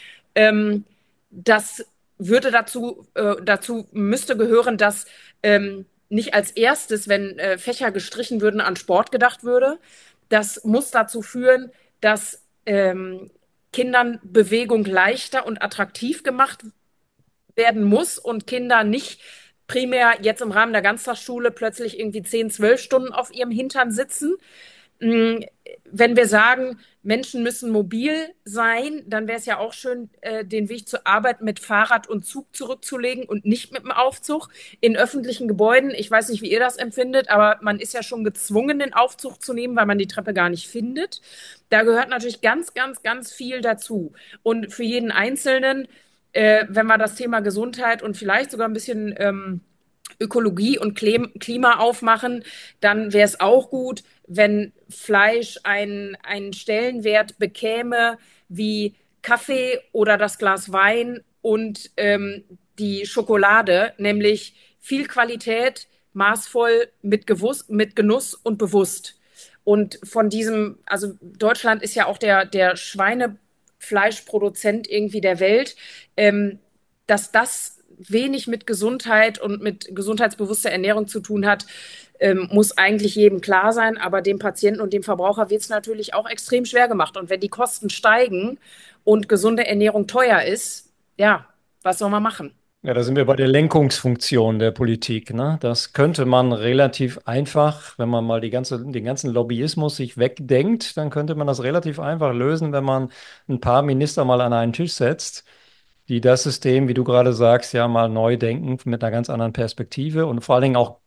D: Das würde dazu müsste gehören, dass nicht als erstes, wenn Fächer gestrichen würden, an Sport gedacht würde. Das muss dazu führen, dass Kindern Bewegung leichter und attraktiv gemacht werden muss und Kinder nicht primär jetzt im Rahmen der Ganztagsschule plötzlich irgendwie 10, 12 Stunden auf ihrem Hintern sitzen. Wenn wir sagen, Menschen müssen mobil sein, dann wäre es ja auch schön, den Weg zur Arbeit mit Fahrrad und Zug zurückzulegen und nicht mit dem Aufzug in öffentlichen Gebäuden. Ich weiß nicht, wie ihr das empfindet, aber man ist ja schon gezwungen, den Aufzug zu nehmen, weil man die Treppe gar nicht findet. Da gehört natürlich ganz, ganz, ganz viel dazu. Und für jeden Einzelnen, wenn wir das Thema Gesundheit und vielleicht sogar ein bisschen Ökologie und Klima aufmachen, dann wäre es auch gut, wenn Fleisch einen Stellenwert bekäme wie Kaffee oder das Glas Wein und die Schokolade, nämlich viel Qualität, maßvoll, mit Genuss und bewusst. Und von diesem, also Deutschland ist ja auch der Schweinefleischproduzent irgendwie der Welt, dass das wenig mit Gesundheit und mit gesundheitsbewusster Ernährung zu tun hat, muss eigentlich jedem klar sein. Aber dem Patienten und dem Verbraucher wird es natürlich auch extrem schwer gemacht. Und wenn die Kosten steigen und gesunde Ernährung teuer ist, ja, was soll man machen?
C: Ja, da sind wir bei der Lenkungsfunktion der Politik, ne? Das könnte man relativ einfach, wenn man mal den ganzen Lobbyismus sich wegdenkt, dann könnte man das relativ einfach lösen, wenn man ein paar Minister mal an einen Tisch setzt, die das System, wie du gerade sagst, ja mal neu denken mit einer ganz anderen Perspektive und vor allen Dingen auch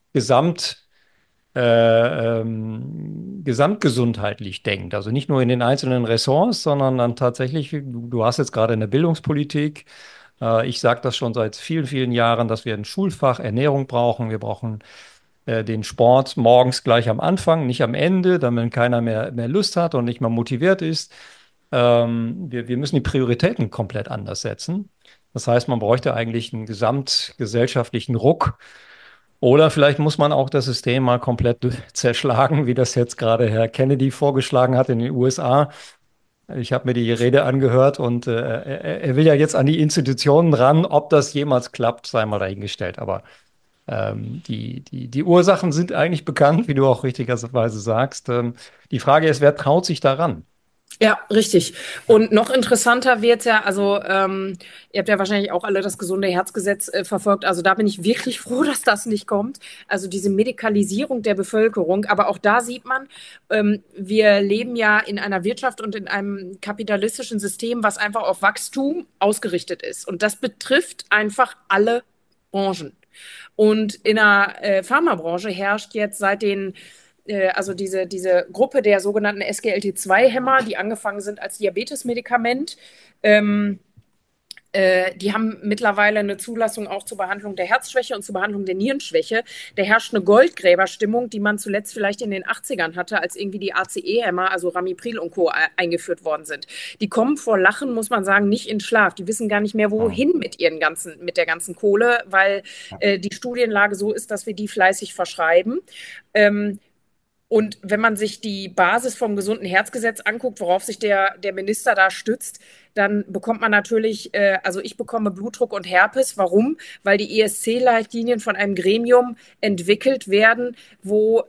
C: gesamtgesundheitlich denkt. Also nicht nur in den einzelnen Ressorts, sondern dann tatsächlich, du hast jetzt gerade eine Bildungspolitik. Ich sage das schon seit vielen, vielen Jahren, dass wir ein Schulfach Ernährung brauchen. Wir brauchen den Sport morgens gleich am Anfang, nicht am Ende, damit keiner mehr Lust hat und nicht mehr motiviert ist. Wir müssen die Prioritäten komplett anders setzen. Das heißt, man bräuchte eigentlich einen gesamtgesellschaftlichen Ruck. Oder vielleicht muss man auch das System mal komplett zerschlagen, wie das jetzt gerade Herr Kennedy vorgeschlagen hat in den USA. Ich habe mir die Rede angehört und er will ja jetzt an die Institutionen ran. Ob das jemals klappt, sei mal dahingestellt. Aber die Ursachen sind eigentlich bekannt, wie du auch richtigerweise sagst. Die Frage ist, wer traut sich daran?
D: Ja, richtig. Und noch interessanter wird's ja, also ihr habt ja wahrscheinlich auch alle das gesunde Herzgesetz verfolgt. Also da bin ich wirklich froh, dass das nicht kommt. Also diese Medikalisierung der Bevölkerung. Aber auch da sieht man, wir leben ja in einer Wirtschaft und in einem kapitalistischen System, was einfach auf Wachstum ausgerichtet ist. Und das betrifft einfach alle Branchen. Und in der Pharmabranche herrscht jetzt seit den also diese Gruppe der sogenannten SGLT2-Hämmer, die angefangen sind als Diabetesmedikament, die haben mittlerweile eine Zulassung auch zur Behandlung der Herzschwäche und zur Behandlung der Nierenschwäche. Da herrscht eine Goldgräberstimmung, die man zuletzt vielleicht in den 80ern hatte, als irgendwie die ACE-Hämmer, also Ramipril und Co. eingeführt worden sind. Die kommen vor Lachen, muss man sagen, nicht in Schlaf. Die wissen gar nicht mehr, wohin mit der ganzen Kohle, weil die Studienlage so ist, dass wir die fleißig verschreiben. Und wenn man sich die Basis vom gesunden Herzgesetz anguckt, worauf sich der Minister da stützt, dann bekommt man natürlich, also ich bekomme Blutdruck und Herpes. Warum? Weil die ESC-Leitlinien von einem Gremium entwickelt werden, wo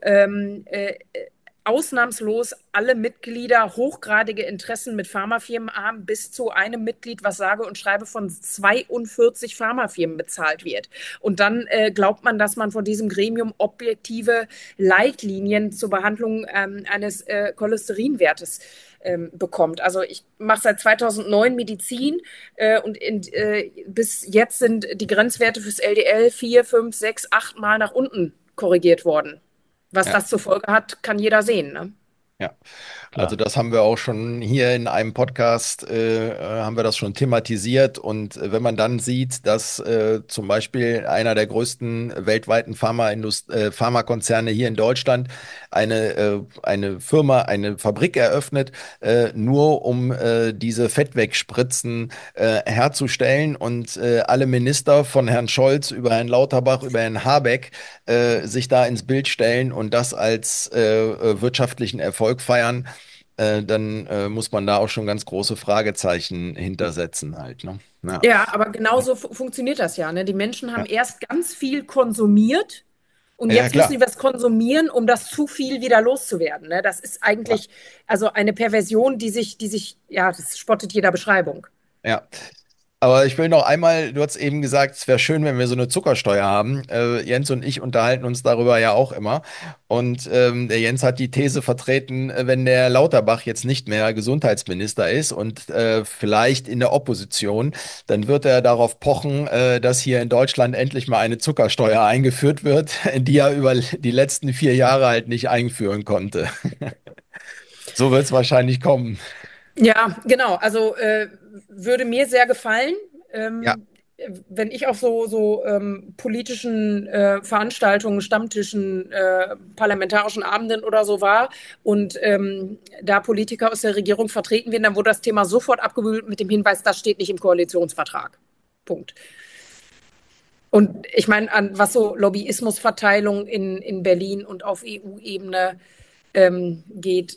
D: ausnahmslos alle Mitglieder hochgradige Interessen mit Pharmafirmen haben, bis zu einem Mitglied, was sage und schreibe von 42 Pharmafirmen bezahlt wird. Und dann glaubt man, dass man von diesem Gremium objektive Leitlinien zur Behandlung eines Cholesterinwertes bekommt. Also ich mache seit 2009 Medizin und bis jetzt sind die Grenzwerte fürs LDL 4, 5, 6, 8 Mal nach unten korrigiert worden. Was das zur Folge hat, kann jeder sehen, ne?
B: Ja, also das haben wir auch schon hier in einem Podcast, haben wir das schon thematisiert. Und wenn man dann sieht, dass zum Beispiel einer der größten weltweiten Pharmakonzerne hier in Deutschland eine Firma, eine Fabrik eröffnet, nur um diese Fettwegspritzen herzustellen und alle Minister von Herrn Scholz über Herrn Lauterbach, über Herrn Habeck sich da ins Bild stellen und das als wirtschaftlichen Erfolg feiern, dann muss man da auch schon ganz große Fragezeichen hintersetzen halt, ne? Ja,
D: Ja, aber genauso funktioniert das ja, ne? Die Menschen haben
B: ja,
D: erst ganz viel konsumiert und
B: ja,
D: jetzt müssen
B: klar.
D: sie was konsumieren, um das zu viel wieder loszuwerden, ne? Das ist
B: Ja,
D: eigentlich also eine Perversion, ja, das spottet jeder Beschreibung.
B: ja. Aber ich will noch einmal, du hast eben gesagt, es wäre schön, wenn wir so eine Zuckersteuer haben. Jens und ich unterhalten uns darüber ja auch immer. Und der Jens hat die These vertreten, wenn der Lauterbach jetzt nicht mehr Gesundheitsminister ist und vielleicht in der Opposition, dann wird er darauf pochen, dass hier in Deutschland endlich mal eine Zuckersteuer eingeführt wird, die er über die letzten 4 Jahre halt nicht einführen konnte. So wird es wahrscheinlich kommen.
D: Ja, genau. Also würde mir sehr gefallen,
B: Ja.
D: wenn ich auf so politischen Veranstaltungen, Stammtischen, parlamentarischen Abenden oder so war und da Politiker aus der Regierung vertreten werden, dann wurde das Thema sofort abgebügelt mit dem Hinweis, das steht nicht im Koalitionsvertrag. Punkt. Und ich meine, an was so Lobbyismusverteilung in Berlin und auf EU-Ebene geht,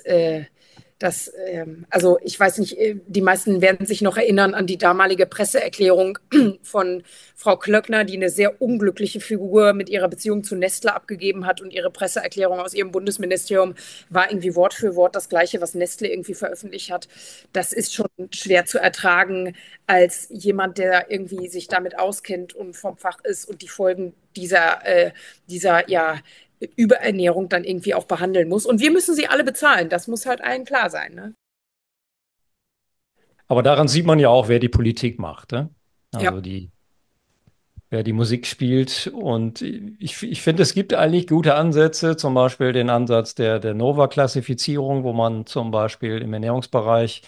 D: also ich weiß nicht, die meisten werden sich noch erinnern an die damalige Presseerklärung von Frau Klöckner, die eine sehr unglückliche Figur mit ihrer Beziehung zu Nestle abgegeben hat, und ihre Presseerklärung aus ihrem Bundesministerium war irgendwie Wort für Wort das Gleiche, was Nestle irgendwie veröffentlicht hat. Das ist schon schwer zu ertragen als jemand, der irgendwie sich damit auskennt und vom Fach ist und die Folgen dieser ja, Überernährung dann irgendwie auch behandeln muss. Und wir müssen sie alle bezahlen. Das muss halt allen klar sein. Ne?
C: Aber daran sieht man ja auch, wer die Politik macht. Ne?
D: Ja.
C: Also wer die Musik spielt. Und ich finde, es gibt eigentlich gute Ansätze, zum Beispiel den Ansatz der Nova-Klassifizierung, wo man zum Beispiel im Ernährungsbereich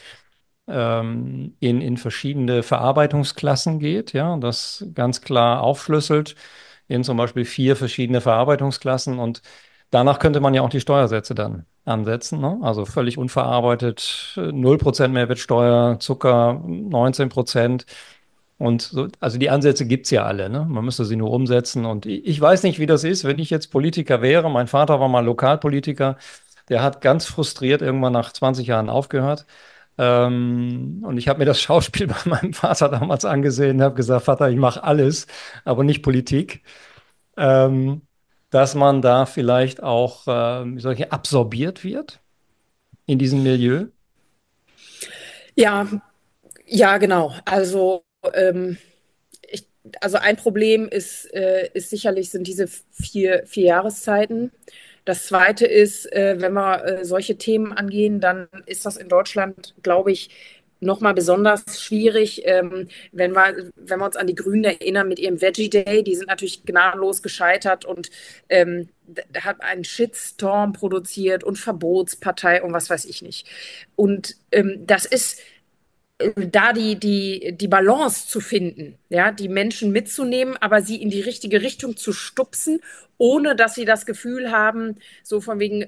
C: in verschiedene Verarbeitungsklassen geht, ja, und das ganz klar aufschlüsselt in zum Beispiel 4 verschiedene Verarbeitungsklassen, und danach könnte man ja auch die Steuersätze dann ansetzen, ne? Also völlig unverarbeitet, 0% Mehrwertsteuer, Zucker 19%. Und so, also die Ansätze gibt es ja alle, ne? Man müsste sie nur umsetzen. Und ich weiß nicht, wie das ist, wenn ich jetzt Politiker wäre. Mein Vater war mal Lokalpolitiker, der hat ganz frustriert irgendwann nach 20 Jahren aufgehört. Und ich habe mir das Schauspiel bei meinem Vater damals angesehen und habe gesagt, Vater, ich mache alles, aber nicht Politik. Ähm, dass man da vielleicht auch absorbiert wird in diesem Milieu.
D: Ja, ja, genau. Ähm, ich, also ein Problem ist sicherlich sind diese vier Jahreszeiten. Das Zweite ist, wenn wir solche Themen angehen, dann ist das in Deutschland, glaube ich, nochmal besonders schwierig, wenn wir uns an die Grünen erinnern mit ihrem Veggie Day. Die sind natürlich gnadenlos gescheitert und da hat einen Shitstorm produziert und Verbotspartei und was weiß ich nicht. Und das ist da die Balance zu finden, ja, die Menschen mitzunehmen, aber sie in die richtige Richtung zu stupsen, ohne dass sie das Gefühl haben, so von wegen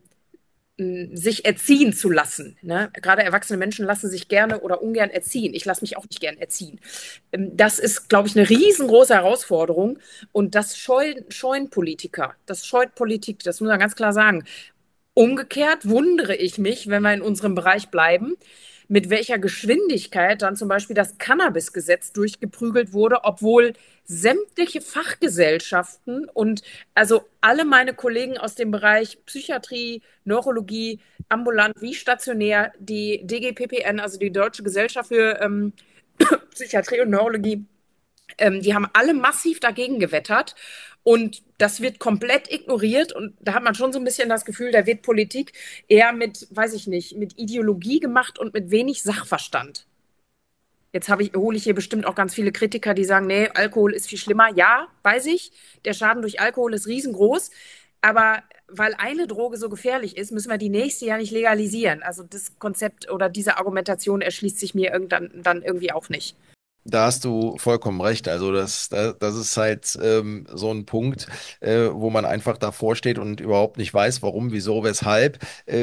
D: sich erziehen zu lassen. Ne? Gerade erwachsene Menschen lassen sich gerne oder ungern erziehen. Ich lasse mich auch nicht gern erziehen. Das ist, glaube ich, eine riesengroße Herausforderung, und das scheuen Politiker. Das scheut Politik, das muss man ganz klar sagen. Umgekehrt wundere ich mich, wenn wir in unserem Bereich bleiben, mit welcher Geschwindigkeit dann zum Beispiel das Cannabis-Gesetz durchgeprügelt wurde, obwohl sämtliche Fachgesellschaften und also alle meine Kollegen aus dem Bereich Psychiatrie, Neurologie, ambulant wie stationär, die DGPPN, also die Deutsche Gesellschaft für Psychiatrie und Neurologie, die haben alle massiv dagegen gewettert, und das wird komplett ignoriert, und da hat man schon so ein bisschen das Gefühl, da wird Politik eher mit, weiß ich nicht, mit Ideologie gemacht und mit wenig Sachverstand. Jetzt hole ich hier bestimmt auch ganz viele Kritiker, die sagen, nee, Alkohol ist viel schlimmer. Ja, weiß ich, der Schaden durch Alkohol ist riesengroß, aber weil eine Droge so gefährlich ist, müssen wir die nächste ja nicht legalisieren. Also das Konzept oder diese Argumentation erschließt sich mir irgendwann dann irgendwie auch nicht.
B: Da hast du vollkommen recht. Also das ist halt so ein Punkt, wo man einfach davor steht und überhaupt nicht weiß, warum, wieso, weshalb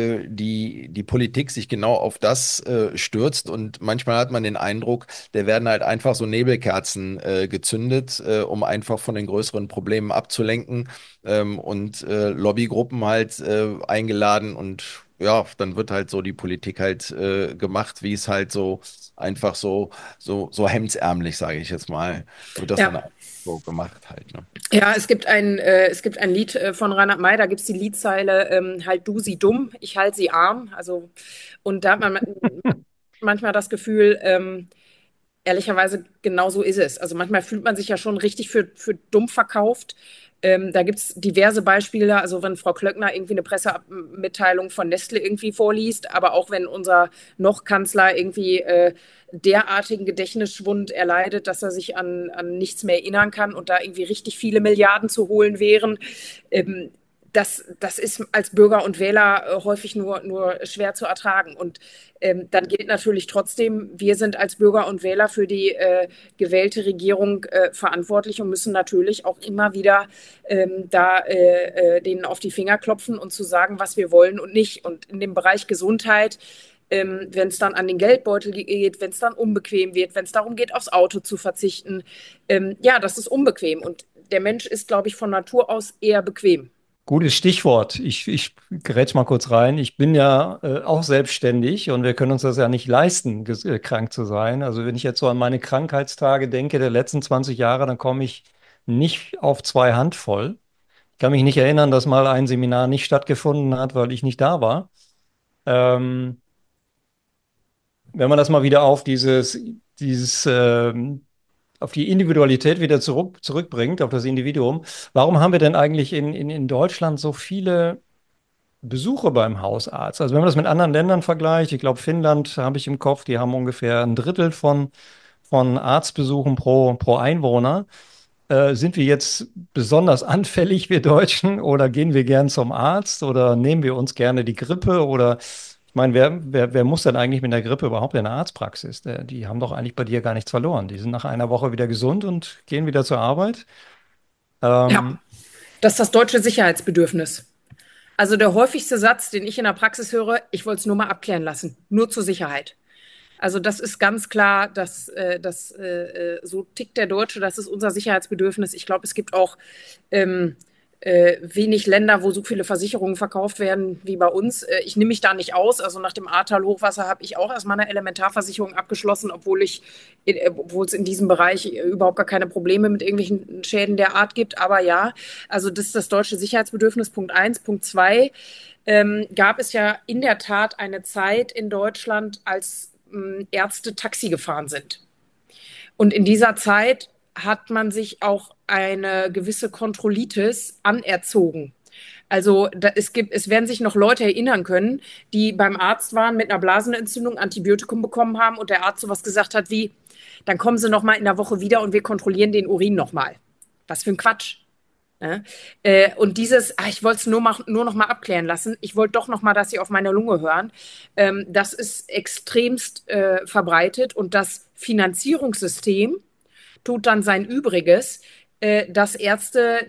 B: die Politik sich genau auf das stürzt. Und manchmal hat man den Eindruck, da werden halt einfach so Nebelkerzen gezündet, um einfach von den größeren Problemen abzulenken, und Lobbygruppen halt eingeladen, und ja, dann wird halt so die Politik halt gemacht, wie es halt so einfach so hemdsärmlich, sage ich jetzt mal, wird das dann
D: Ja.
B: einfach so gemacht halt, ne?
D: Ja, es gibt ein Lied von Reinhard May, da gibt es die Liedzeile, halt du sie dumm, ich halt sie arm. Also, und da hat man manchmal das Gefühl, ehrlicherweise, genau so ist es. Also manchmal fühlt man sich ja schon richtig für dumm verkauft. Da gibt es diverse Beispiele, also wenn Frau Klöckner irgendwie eine Pressemitteilung von Nestle irgendwie vorliest, aber auch wenn unser noch Kanzler irgendwie derartigen Gedächtnisschwund erleidet, dass er sich an nichts mehr erinnern kann und da irgendwie richtig viele Milliarden zu holen wären. Das ist als Bürger und Wähler häufig nur schwer zu ertragen. Und dann gilt natürlich trotzdem, wir sind als Bürger und Wähler für die gewählte Regierung verantwortlich und müssen natürlich auch immer wieder denen auf die Finger klopfen und zu sagen, was wir wollen und nicht. Und in dem Bereich Gesundheit wenn es dann an den Geldbeutel geht, wenn es dann unbequem wird, wenn es darum geht, aufs Auto zu verzichten. Ja, das ist unbequem. Und der Mensch ist, glaube ich, von Natur aus eher bequem.
C: Gutes Stichwort. Ich grätsch mal kurz rein. Ich bin ja auch selbstständig und wir können uns das ja nicht leisten, krank zu sein. Also wenn ich jetzt so an meine Krankheitstage denke der letzten 20 Jahre, dann komme ich nicht auf zwei Handvoll. Ich kann mich nicht erinnern, dass mal ein Seminar nicht stattgefunden hat, weil ich nicht da war. Ähm, Wenn man das mal wieder auf auf die Individualität wieder zurückbringt, auf das Individuum, warum haben wir denn eigentlich in Deutschland so viele Besuche beim Hausarzt? Also wenn man das mit anderen Ländern vergleicht, ich glaube, Finnland habe ich im Kopf, die haben ungefähr ein Drittel von Arztbesuchen pro Einwohner. Sind wir jetzt besonders anfällig, wir Deutschen, oder gehen wir gern zum Arzt oder nehmen wir uns gerne die Grippe? Oder ich meine, wer muss denn eigentlich mit der Grippe überhaupt in der Arztpraxis? Die haben doch eigentlich bei dir gar nichts verloren. Die sind nach einer Woche wieder gesund und gehen wieder zur Arbeit.
D: Ja,
C: Ähm,
D: das ist das deutsche Sicherheitsbedürfnis. Also der häufigste Satz, den ich in der Praxis höre, ich wollte es nur mal abklären lassen, nur zur Sicherheit. Also das ist ganz klar, so tickt der Deutsche, das ist unser Sicherheitsbedürfnis. Ich glaube, es gibt auch ähm, wenig Länder, wo so viele Versicherungen verkauft werden wie bei uns. Ich nehme mich da nicht aus. Also nach dem Ahrtal-Hochwasser habe ich auch erst meine Elementarversicherung abgeschlossen, obwohl es in diesem Bereich überhaupt gar keine Probleme mit irgendwelchen Schäden der Art gibt. Aber ja, also das ist das deutsche Sicherheitsbedürfnis, Punkt eins. Punkt zwei, gab es ja in der Tat eine Zeit in Deutschland, als Ärzte Taxi gefahren sind. Und in dieser Zeit hat man sich auch eine gewisse Kontrollitis anerzogen. Also es werden sich noch Leute erinnern können, die beim Arzt waren mit einer Blasenentzündung, Antibiotikum bekommen haben und der Arzt sowas gesagt hat wie, dann kommen Sie noch mal in der Woche wieder und wir kontrollieren den Urin noch mal. Was für ein Quatsch. Ne? Und ich wollte es nur noch mal abklären lassen. Ich wollte doch noch mal, dass Sie auf meine Lunge hören. Das ist extremst verbreitet und das Finanzierungssystem tut dann sein Übriges, dass Ärzte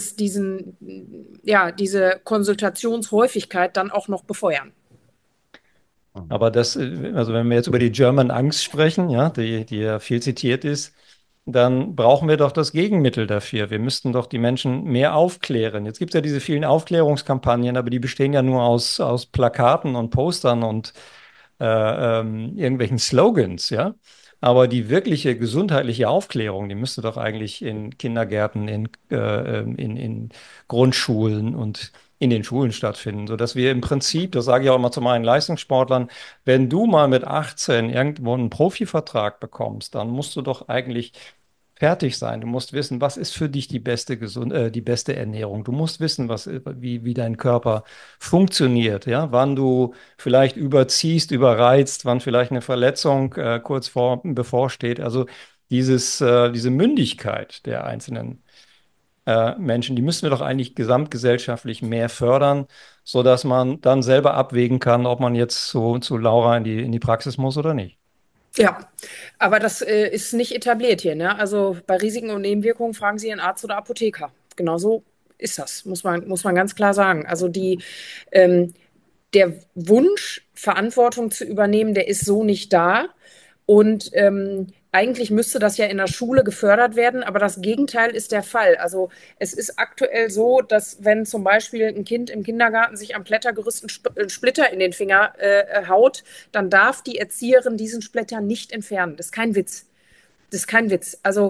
D: diese Konsultationshäufigkeit dann auch noch befeuern.
C: Aber also wenn wir jetzt über die German Angst sprechen, ja, die ja viel zitiert ist, dann brauchen wir doch das Gegenmittel dafür. Wir müssten doch die Menschen mehr aufklären. Jetzt gibt es ja diese vielen Aufklärungskampagnen, aber die bestehen ja nur aus Plakaten und Postern und irgendwelchen Slogans, ja. Aber die wirkliche gesundheitliche Aufklärung, die müsste doch eigentlich in Kindergärten, in Grundschulen und in den Schulen stattfinden, sodass wir im Prinzip, das sage ich auch immer zu meinen Leistungssportlern, wenn du mal mit 18 irgendwo einen Profivertrag bekommst, dann musst du doch eigentlich fertig sein. Du musst wissen, was ist für dich die beste Ernährung. Du musst wissen, wie dein Körper funktioniert, ja, wann du vielleicht überziehst, überreizt, wann vielleicht eine Verletzung bevorsteht. Also diese Mündigkeit der einzelnen Menschen, die müssen wir doch eigentlich gesamtgesellschaftlich mehr fördern, sodass man dann selber abwägen kann, ob man jetzt zu Laura in die Praxis muss oder nicht.
D: Ja, aber das ist nicht etabliert hier. Ne? Also bei Risiken und Nebenwirkungen fragen Sie Ihren Arzt oder Apotheker. Genauso ist das, muss man ganz klar sagen. Also ähm, der Wunsch, Verantwortung zu übernehmen, der ist so nicht da. Und eigentlich müsste das ja in der Schule gefördert werden, aber das Gegenteil ist der Fall. Also es ist aktuell so, dass wenn zum Beispiel ein Kind im Kindergarten sich am Klettergerüst einen Splitter in den Finger haut, dann darf die Erzieherin diesen Splitter nicht entfernen. Das ist kein Witz. Das ist kein Witz. Also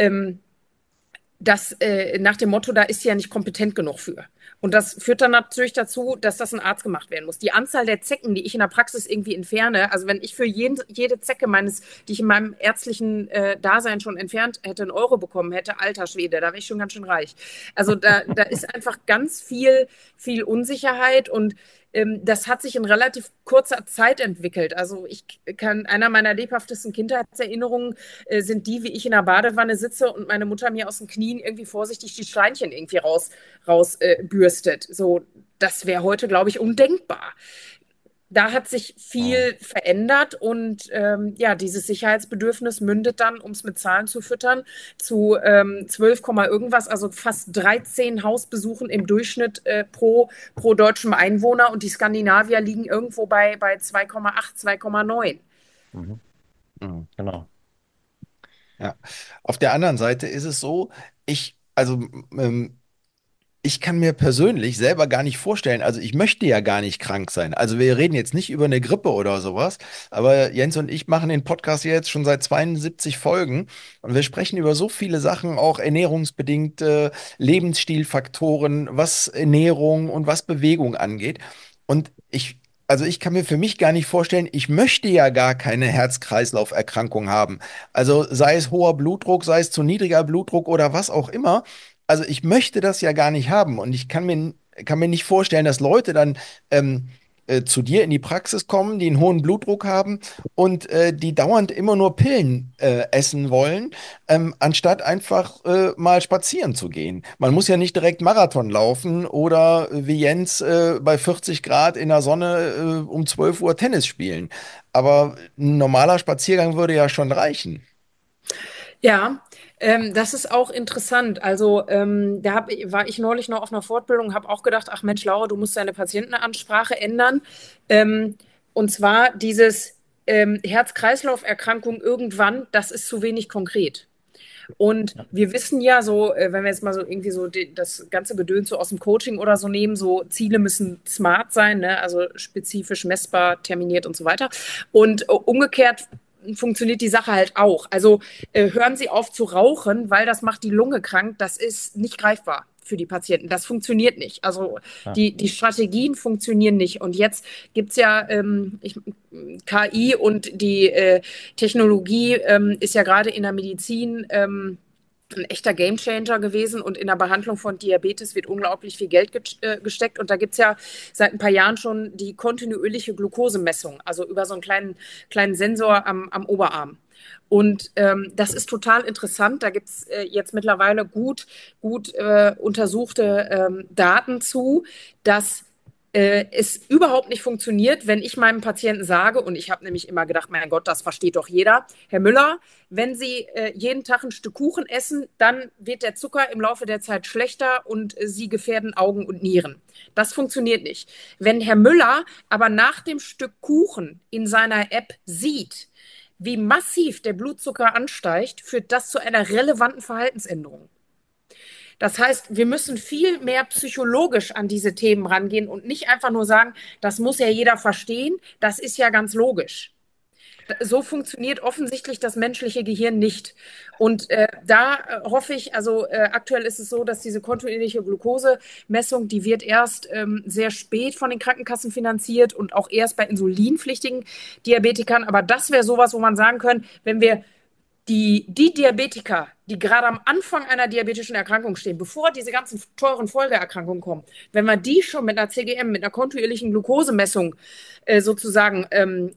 D: nach dem Motto, da ist sie ja nicht kompetent genug für. Und das führt dann natürlich dazu, dass das ein Arzt gemacht werden muss. Die Anzahl der Zecken, die ich in der Praxis irgendwie entferne, also wenn ich für jede Zecke die ich in meinem ärztlichen Dasein schon entfernt hätte, einen Euro bekommen hätte, alter Schwede, da wäre ich schon ganz schön reich. Also da ist einfach ganz viel Unsicherheit und das hat sich in relativ kurzer Zeit entwickelt. Also einer meiner lebhaftesten Kindheitserinnerungen sind die, wie ich in der Badewanne sitze und meine Mutter mir aus den Knien irgendwie vorsichtig die Steinchen irgendwie rausbürstet. So, das wäre heute, glaube ich, undenkbar. Da hat sich viel verändert und ja, dieses Sicherheitsbedürfnis mündet dann, um es mit Zahlen zu füttern, zu 12, irgendwas, also fast 13 Hausbesuchen im Durchschnitt pro deutschem Einwohner und die Skandinavier liegen irgendwo bei 2,8, 2,9.
C: Mhm.
B: Mhm.
C: Genau.
B: Ja. Auf der anderen Seite ist es so, also ich kann mir persönlich selber gar nicht vorstellen, also ich möchte ja gar nicht krank sein. Also wir reden jetzt nicht über eine Grippe oder sowas, aber Jens und ich machen den Podcast jetzt schon seit 72 Folgen und wir sprechen über so viele Sachen, auch ernährungsbedingte Lebensstilfaktoren, was Ernährung und was Bewegung angeht. Und also ich kann mir für mich gar nicht vorstellen, ich möchte ja gar keine Herz-Kreislauf-Erkrankung haben. Also sei es hoher Blutdruck, sei es zu niedriger Blutdruck oder was auch immer. Also ich möchte das ja gar nicht haben und ich kann mir nicht vorstellen, dass Leute dann zu dir in die Praxis kommen, die einen hohen Blutdruck haben und die dauernd immer nur Pillen essen wollen, anstatt einfach mal spazieren zu gehen. Man muss ja nicht direkt Marathon laufen oder wie Jens bei 40 Grad in der Sonne um 12 Uhr Tennis spielen. Aber ein normaler Spaziergang würde ja schon reichen.
D: Ja, das ist auch interessant. Also war ich neulich noch auf einer Fortbildung, habe auch gedacht, ach Mensch, Laura, du musst deine Patientenansprache ändern. Und zwar dieses Herz-Kreislauf-Erkrankung irgendwann, das ist zu wenig konkret. Und
C: Ja.
D: wir wissen ja so, wenn wir jetzt mal so irgendwie so das ganze Gedöns so aus dem Coaching oder so nehmen, so Ziele müssen smart sein, ne? Also spezifisch messbar, terminiert und so weiter. Und umgekehrt funktioniert die Sache halt auch. Also hören Sie auf zu rauchen, weil das macht die Lunge krank. Das ist nicht greifbar für die Patienten. Das funktioniert nicht. Also
C: Ja.
D: die Strategien funktionieren nicht. Und jetzt gibt's ja KI und die Technologie ist ja gerade in der Medizin ein echter Gamechanger gewesen und in der Behandlung von Diabetes wird unglaublich viel Geld gesteckt. Und da gibt es ja seit ein paar Jahren schon die kontinuierliche Glukosemessung, also über so einen kleinen Sensor am Oberarm. Und das ist total interessant. Da gibt es jetzt mittlerweile gut untersuchte Daten zu, dass es überhaupt nicht funktioniert, wenn ich meinem Patienten sage, und ich habe nämlich immer gedacht, mein Gott, das versteht doch jeder, Herr Müller, wenn Sie jeden Tag ein Stück Kuchen essen, dann wird der Zucker im Laufe der Zeit schlechter und Sie gefährden Augen und Nieren. Das funktioniert nicht. Wenn Herr Müller aber nach dem Stück Kuchen in seiner App sieht, wie massiv der Blutzucker ansteigt, führt das zu einer relevanten Verhaltensänderung. Das heißt, wir müssen viel mehr psychologisch an diese Themen rangehen und nicht einfach nur sagen, das muss ja jeder verstehen, das ist ja ganz logisch. So funktioniert offensichtlich das menschliche Gehirn nicht. Und da hoffe ich, also aktuell ist es so, dass diese kontinuierliche Glukosemessung, die wird erst sehr spät von den Krankenkassen finanziert und auch erst bei insulinpflichtigen Diabetikern. Aber das wäre sowas, wo man sagen können, wenn wir die Diabetiker, die gerade am Anfang einer diabetischen Erkrankung stehen, bevor diese ganzen teuren Folgeerkrankungen kommen, wenn wir die schon mit einer CGM, mit einer kontinuierlichen Glukosemessung sozusagen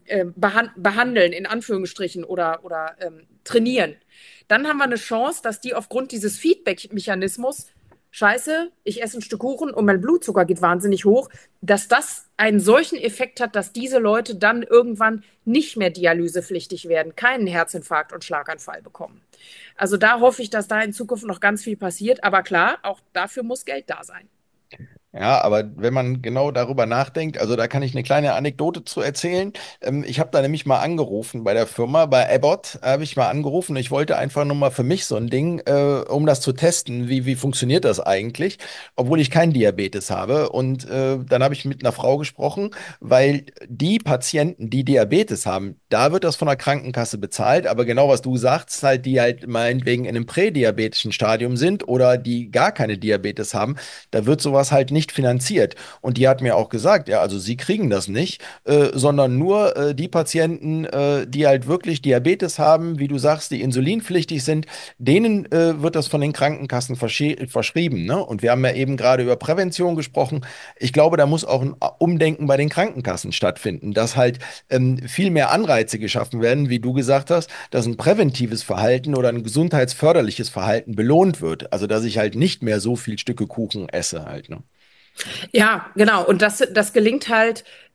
D: behandeln, in Anführungsstrichen, oder trainieren, dann haben wir eine Chance, dass die aufgrund dieses Feedback-Mechanismus Scheiße, ich esse ein Stück Kuchen und mein Blutzucker geht wahnsinnig hoch, dass das einen solchen Effekt hat, dass diese Leute dann irgendwann nicht mehr dialysepflichtig werden, keinen Herzinfarkt und Schlaganfall bekommen. Also da hoffe ich, dass da in Zukunft noch ganz viel passiert. Aber klar, auch dafür muss Geld da sein.
B: Ja, aber wenn man genau darüber nachdenkt, also da kann ich eine kleine Anekdote zu erzählen. Ich habe da nämlich mal angerufen bei der Firma, bei Abbott habe ich mal angerufen. Ich wollte einfach nur mal für mich so ein Ding, um das zu testen, wie funktioniert das eigentlich, obwohl ich keinen Diabetes habe. Und dann habe ich mit einer Frau gesprochen, weil die Patienten, die Diabetes haben, da wird das von der Krankenkasse bezahlt. Aber genau was du sagst, halt die halt meinetwegen in einem prädiabetischen Stadium sind oder die gar keine Diabetes haben, da wird sowas halt nicht finanziert. Und die hat mir auch gesagt, ja, also sie kriegen das nicht, sondern nur die Patienten, die halt wirklich Diabetes haben, wie du sagst, die insulinpflichtig sind, denen wird das von den Krankenkassen verschrieben. Ne? Und wir haben ja eben gerade über Prävention gesprochen. Ich glaube, da muss auch ein Umdenken bei den Krankenkassen stattfinden, dass halt viel mehr Anreize geschaffen werden, wie du gesagt hast, dass ein präventives Verhalten oder ein gesundheitsförderliches Verhalten belohnt wird. Also, dass ich halt nicht mehr so viel Stücke Kuchen esse halt. Ne?
D: Ja, genau. Und das gelingt halt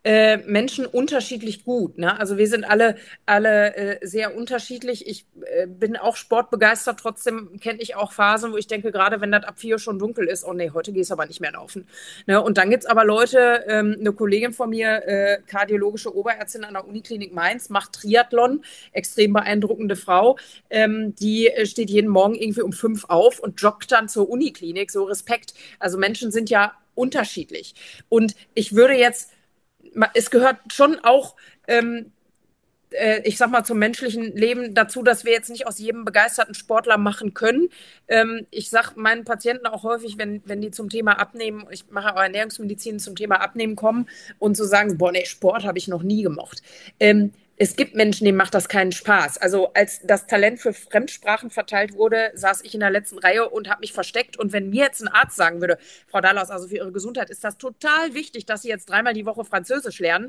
D: Menschen unterschiedlich gut. Ne? Also wir sind alle sehr unterschiedlich. Ich bin auch sportbegeistert, trotzdem kenne ich auch Phasen, wo ich denke, gerade wenn das ab 4 schon dunkel ist, oh nee, heute gehst du aber nicht mehr laufen. Ne? Und dann gibt's aber Leute, eine Kollegin von mir, kardiologische Oberärztin an der Uniklinik Mainz, macht Triathlon, extrem beeindruckende Frau, die steht jeden Morgen irgendwie um 5 auf und joggt dann zur Uniklinik, so Respekt. Also Menschen sind ja unterschiedlich. Und ich würde jetzt, es gehört schon auch, ich sag mal, zum menschlichen Leben dazu, dass wir jetzt nicht aus jedem begeisterten Sportler machen können. Ich sag meinen Patienten auch häufig, wenn die zum Thema Abnehmen, ich mache auch Ernährungsmedizin, zum Thema Abnehmen kommen und so sagen, boah, nee, Sport habe ich noch nie gemocht. Es gibt Menschen, denen macht das keinen Spaß. Also als das Talent für Fremdsprachen verteilt wurde, saß ich in der letzten Reihe und habe mich versteckt. Und wenn mir jetzt ein Arzt sagen würde, Frau Dahlaus, also für Ihre Gesundheit ist das total wichtig, dass Sie jetzt 3-mal die Woche Französisch lernen.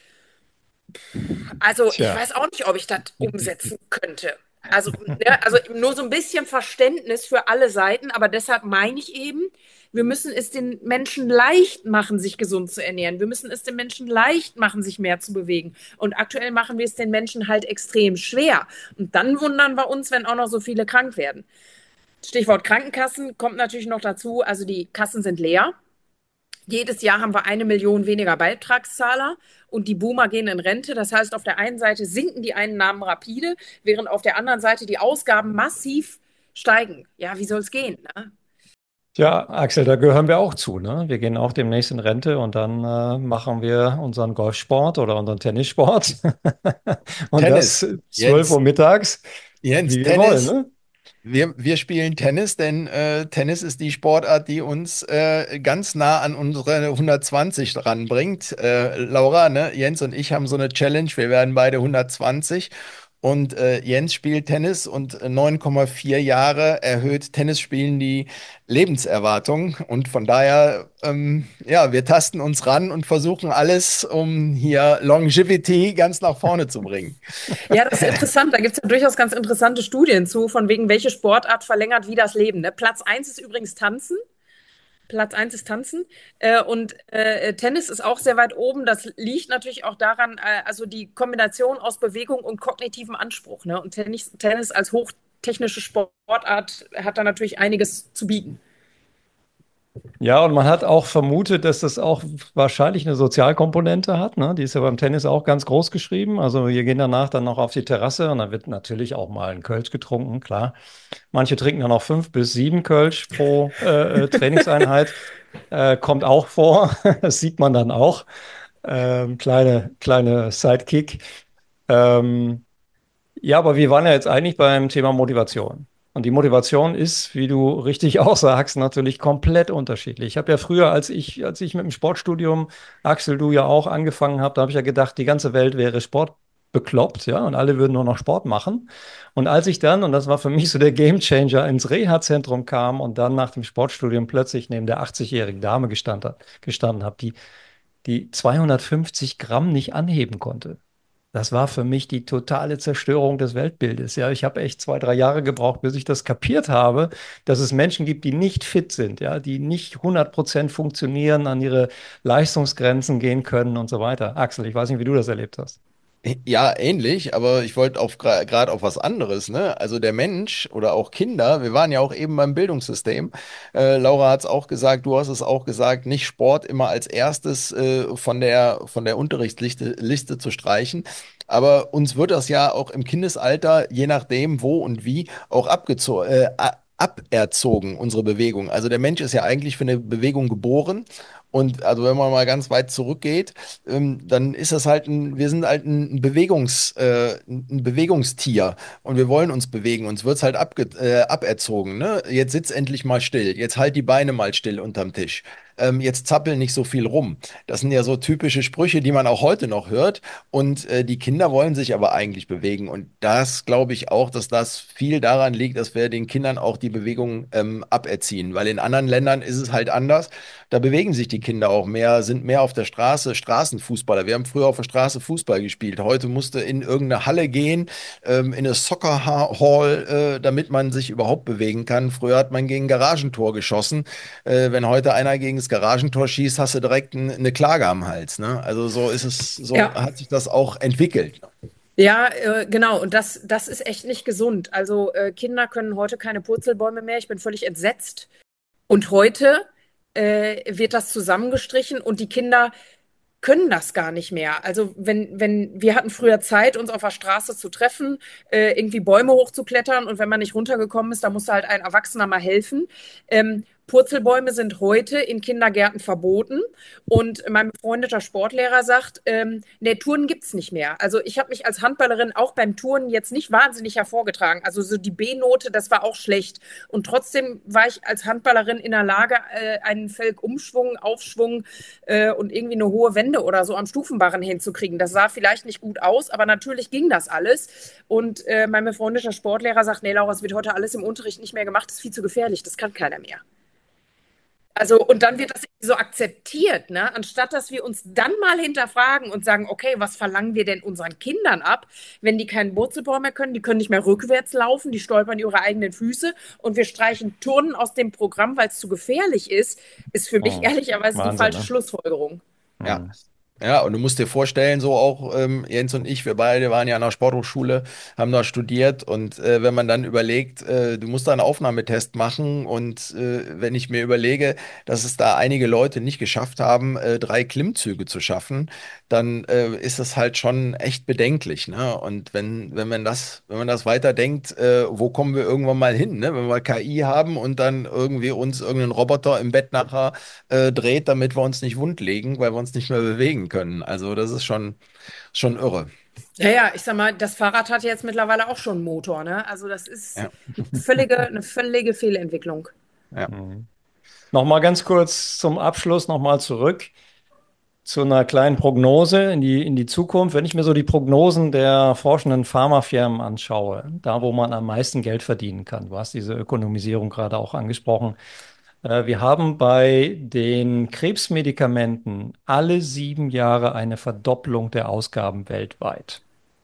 D: Also ich
C: Tja.
D: weiß auch nicht, ob ich das umsetzen könnte. Also, ne, also nur so ein bisschen Verständnis für alle Seiten, aber deshalb meine ich eben, wir müssen es den Menschen leicht machen, sich gesund zu ernähren. Wir müssen es den Menschen leicht machen, sich mehr zu bewegen. Und aktuell machen wir es den Menschen halt extrem schwer. Und dann wundern wir uns, wenn auch noch so viele krank werden. Stichwort Krankenkassen kommt natürlich noch dazu. Also die Kassen sind leer. Jedes Jahr haben wir 1 Million weniger Beitragszahler und die Boomer gehen in Rente. Das heißt, auf der einen Seite sinken die Einnahmen rapide, während auf der anderen Seite die Ausgaben massiv steigen. Ja, wie soll es gehen? Ne?
C: Ja, Axel, da gehören wir auch zu, ne? Wir gehen auch demnächst in Rente und dann machen wir unseren Golfsport oder unseren Tennissport. Und das
B: Tennis.
C: 12 Uhr mittags,
B: Jens,
C: wie wir wollen,
B: Tennis.
C: ne?
B: Wir spielen Tennis, denn Tennis ist die Sportart, die uns ganz nah an unsere 120 ranbringt. Laura, ne, Jens und ich haben so eine Challenge. Wir werden beide 120 und Jens spielt Tennis und 9,4 Jahre erhöht Tennisspielen die Lebenserwartung. Und von daher, ja, wir tasten uns ran und versuchen alles, um hier Longevity ganz nach vorne zu bringen.
D: Ja, das ist interessant. Da gibt es ja durchaus ganz interessante Studien zu, von wegen, welche Sportart verlängert wie das Leben. Ne? Platz 1 ist übrigens Tanzen. Platz 1 ist Tanzen. Tennis ist auch sehr weit oben. Das liegt natürlich auch daran, also die Kombination aus Bewegung und kognitivem Anspruch. Ne? Und Tennis als hochtechnische Sportart hat da natürlich einiges zu bieten.
C: Ja, und man hat auch vermutet, dass das auch wahrscheinlich eine Sozialkomponente hat, ne? Die ist ja beim Tennis auch ganz groß geschrieben. Also wir gehen danach dann noch auf die Terrasse und dann wird natürlich auch mal ein Kölsch getrunken, klar. Manche trinken dann auch 5 bis 7 Kölsch pro Trainingseinheit. Kommt auch vor, das sieht man dann auch. Kleine Sidekick. Ähm, ja, aber wir waren ja jetzt eigentlich beim Thema Motivation. Und die Motivation ist, wie du richtig auch sagst, natürlich komplett unterschiedlich. Ich habe ja früher, als ich mit dem Sportstudium, Axel, du ja auch angefangen habe, da habe ich ja gedacht, die ganze Welt wäre sportbekloppt, ja, und alle würden nur noch Sport machen. Und als ich dann, und das war für mich so der Gamechanger, ins Reha-Zentrum kam und dann nach dem Sportstudium plötzlich neben der 80-jährigen Dame gestanden habe, die 250 Gramm nicht anheben konnte. Das war für mich die totale Zerstörung des Weltbildes. Ja, ich habe echt 2, 3 Jahre gebraucht, bis ich das kapiert habe, dass es Menschen gibt, die nicht fit sind, ja, die nicht 100% funktionieren, an ihre Leistungsgrenzen gehen können und so weiter. Axel, ich weiß nicht, wie du das erlebt hast.
B: Ja, ähnlich, aber ich wollte auf gerade auf was anderes, ne? Also der Mensch oder auch Kinder, wir waren ja auch eben beim Bildungssystem. Laura hat es auch gesagt, du hast es auch gesagt, nicht Sport immer als erstes von der Unterrichtsliste zu streichen. Aber uns wird das ja auch im Kindesalter, je nachdem wo und wie, auch aberzogen, unsere Bewegung. Also der Mensch ist ja eigentlich für eine Bewegung geboren. Und also wenn man mal ganz weit zurückgeht, dann ist das halt wir sind halt ein Bewegungstier und wir wollen uns bewegen. Uns wird's halt aberzogen, ne? Jetzt sitz endlich mal still. Jetzt halt die Beine mal still unterm Tisch. Jetzt zappel nicht so viel rum. Das sind ja so typische Sprüche, die man auch heute noch hört. Und die Kinder wollen sich aber eigentlich bewegen. Und das glaube ich auch, dass das viel daran liegt, dass wir den Kindern auch die Bewegung aberziehen. Weil in anderen Ländern ist es halt anders. Da bewegen sich die Kinder auch sind mehr auf der Straße, Straßenfußballer. Wir haben früher auf der Straße Fußball gespielt. Heute musste in irgendeine Halle gehen, in eine Soccer Hall, damit man sich überhaupt bewegen kann. Früher hat man gegen ein Garagentor geschossen. Wenn heute einer gegen das Garagentor schießt, hast du direkt eine Klage am Hals, ne? Also so ist es, so
D: Ja.
B: hat sich das auch entwickelt.
D: Ja, genau. Und das ist echt nicht gesund. Also Kinder können heute keine Purzelbäume mehr. Ich bin völlig entsetzt. Und heute wird das zusammengestrichen und die Kinder können das gar nicht mehr. Also wenn wir hatten früher Zeit, uns auf der Straße zu treffen, irgendwie Bäume hochzuklettern und wenn man nicht runtergekommen ist, da musste halt ein Erwachsener mal helfen. Purzelbäume sind heute in Kindergärten verboten und mein befreundeter Sportlehrer sagt, nee, Touren gibt's nicht mehr. Also ich habe mich als Handballerin auch beim Touren jetzt nicht wahnsinnig hervorgetragen. Also so die B-Note, das war auch schlecht. Und trotzdem war ich als Handballerin in der Lage, einen Felgumschwung, Aufschwung und irgendwie eine hohe Wende oder so am Stufenbarren hinzukriegen. Das sah vielleicht nicht gut aus, aber natürlich ging das alles. Und mein befreundeter Sportlehrer sagt, nee, Laura, es wird heute alles im Unterricht nicht mehr gemacht, das ist viel zu gefährlich, das kann keiner mehr. Also, und dann wird das so akzeptiert, ne? Anstatt dass wir uns dann mal hinterfragen und sagen, okay, was verlangen wir denn unseren Kindern ab, wenn die keinen Purzelbaum mehr können, die können nicht mehr rückwärts laufen, die stolpern ihre eigenen Füße und wir streichen Turnen aus dem Programm, weil es zu gefährlich ist für mich ehrlicherweise die
C: Wahnsinn,
D: falsche
C: ne?
D: Schlussfolgerung.
B: Ja.
C: Mhm.
B: Ja, und du musst dir vorstellen, so auch Jens und ich, wir beide waren ja an der Sporthochschule, haben da studiert und wenn man dann überlegt, du musst da einen Aufnahmetest machen und wenn ich mir überlege, dass es da einige Leute nicht geschafft haben, 3 Klimmzüge zu schaffen, dann ist das halt schon echt bedenklich, ne? Und wenn man das weiterdenkt, wo kommen wir irgendwann mal hin, ne? Wenn wir KI haben und dann irgendwie uns irgendeinen Roboter im Bett nachher dreht, damit wir uns nicht wund legen, weil wir uns nicht mehr bewegen können. Also das ist schon irre.
D: Ja, ja, ich sag mal, das Fahrrad hat jetzt mittlerweile auch schon einen Motor, ne? Also das ist
B: Ja,
D: eine völlige Fehlentwicklung.
B: ja.
C: Mhm. Nochmal ganz kurz zum Abschluss nochmal zurück zu einer kleinen Prognose in die Zukunft. Wenn ich mir so die Prognosen der forschenden Pharmafirmen anschaue, da wo man am meisten Geld verdienen kann, du hast diese Ökonomisierung gerade auch angesprochen. Wir haben bei den Krebsmedikamenten alle 7 Jahre eine Verdopplung der Ausgaben weltweit.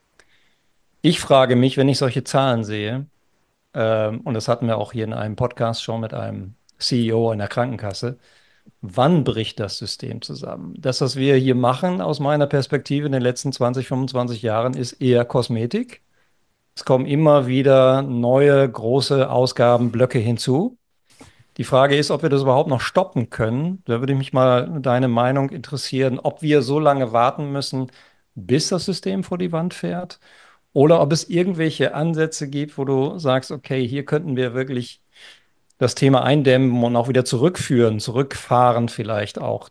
C: Ich frage mich, wenn ich solche Zahlen sehe, und das hatten wir auch hier in einem Podcast schon mit einem CEO einer Krankenkasse, wann bricht das System zusammen? Das, was wir hier machen, aus meiner Perspektive in den letzten 20, 25 Jahren, ist eher Kosmetik. Es kommen immer wieder neue große Ausgabenblöcke hinzu. Die Frage ist, ob wir das überhaupt noch stoppen können. Da würde mich mal deine Meinung interessieren, ob wir so lange warten müssen, bis das System vor die Wand fährt, oder ob es irgendwelche Ansätze gibt, wo du sagst, okay, hier könnten wir wirklich das Thema eindämmen und auch wieder zurückführen, zurückfahren vielleicht auch.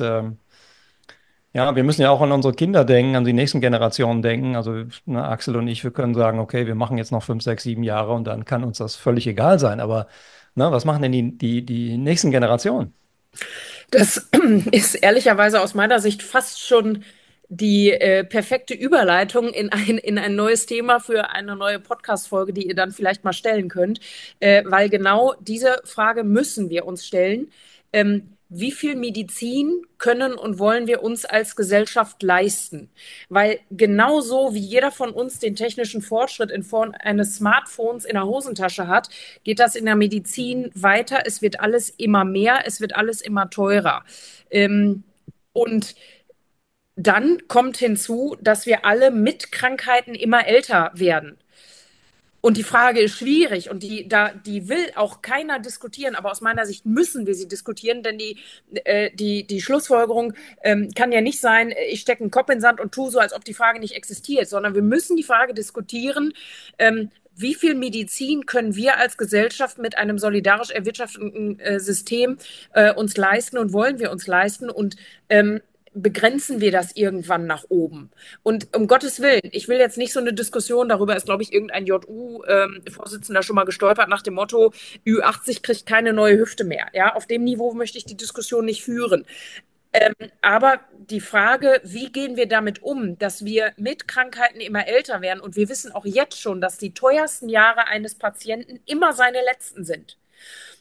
C: Ja, wir müssen ja auch an unsere Kinder denken, an die nächsten Generationen denken. Also ne, Axel und ich, wir können sagen, okay, wir machen jetzt noch 5, 6, 7 Jahre und dann kann uns das völlig egal sein. Aber ne, was machen denn die nächsten Generationen?
D: Das ist ehrlicherweise aus meiner Sicht fast schon die perfekte Überleitung in ein neues Thema für eine neue Podcast-Folge, die ihr dann vielleicht mal stellen könnt, weil genau diese Frage müssen wir uns stellen. Wie viel Medizin können und wollen wir uns als Gesellschaft leisten? Weil genauso wie jeder von uns den technischen Fortschritt in Form eines Smartphones in der Hosentasche hat, geht das in der Medizin weiter. Es wird alles immer mehr, es wird alles immer teurer. Und dann kommt hinzu, dass wir alle mit Krankheiten immer älter werden. Und die Frage ist schwierig und die will auch keiner diskutieren, aber aus meiner Sicht müssen wir sie diskutieren, denn die Schlussfolgerung kann ja nicht sein, ich stecke einen Kopf in den Sand und tue so, als ob die Frage nicht existiert, sondern wir müssen die Frage diskutieren, wie viel Medizin können wir als Gesellschaft mit einem solidarisch erwirtschafteten System uns leisten und wollen wir uns leisten und begrenzen wir das irgendwann nach oben? Und um Gottes Willen, ich will jetzt nicht so eine Diskussion, darüber ist, glaube ich, irgendein JU-Vorsitzender schon mal gestolpert nach dem Motto, Ü80 kriegt keine neue Hüfte mehr. Ja, auf dem Niveau möchte ich die Diskussion nicht führen. Aber die Frage, wie gehen wir damit um, dass wir mit Krankheiten immer älter werden und wir wissen auch jetzt schon, dass die teuersten Jahre eines Patienten immer seine letzten sind.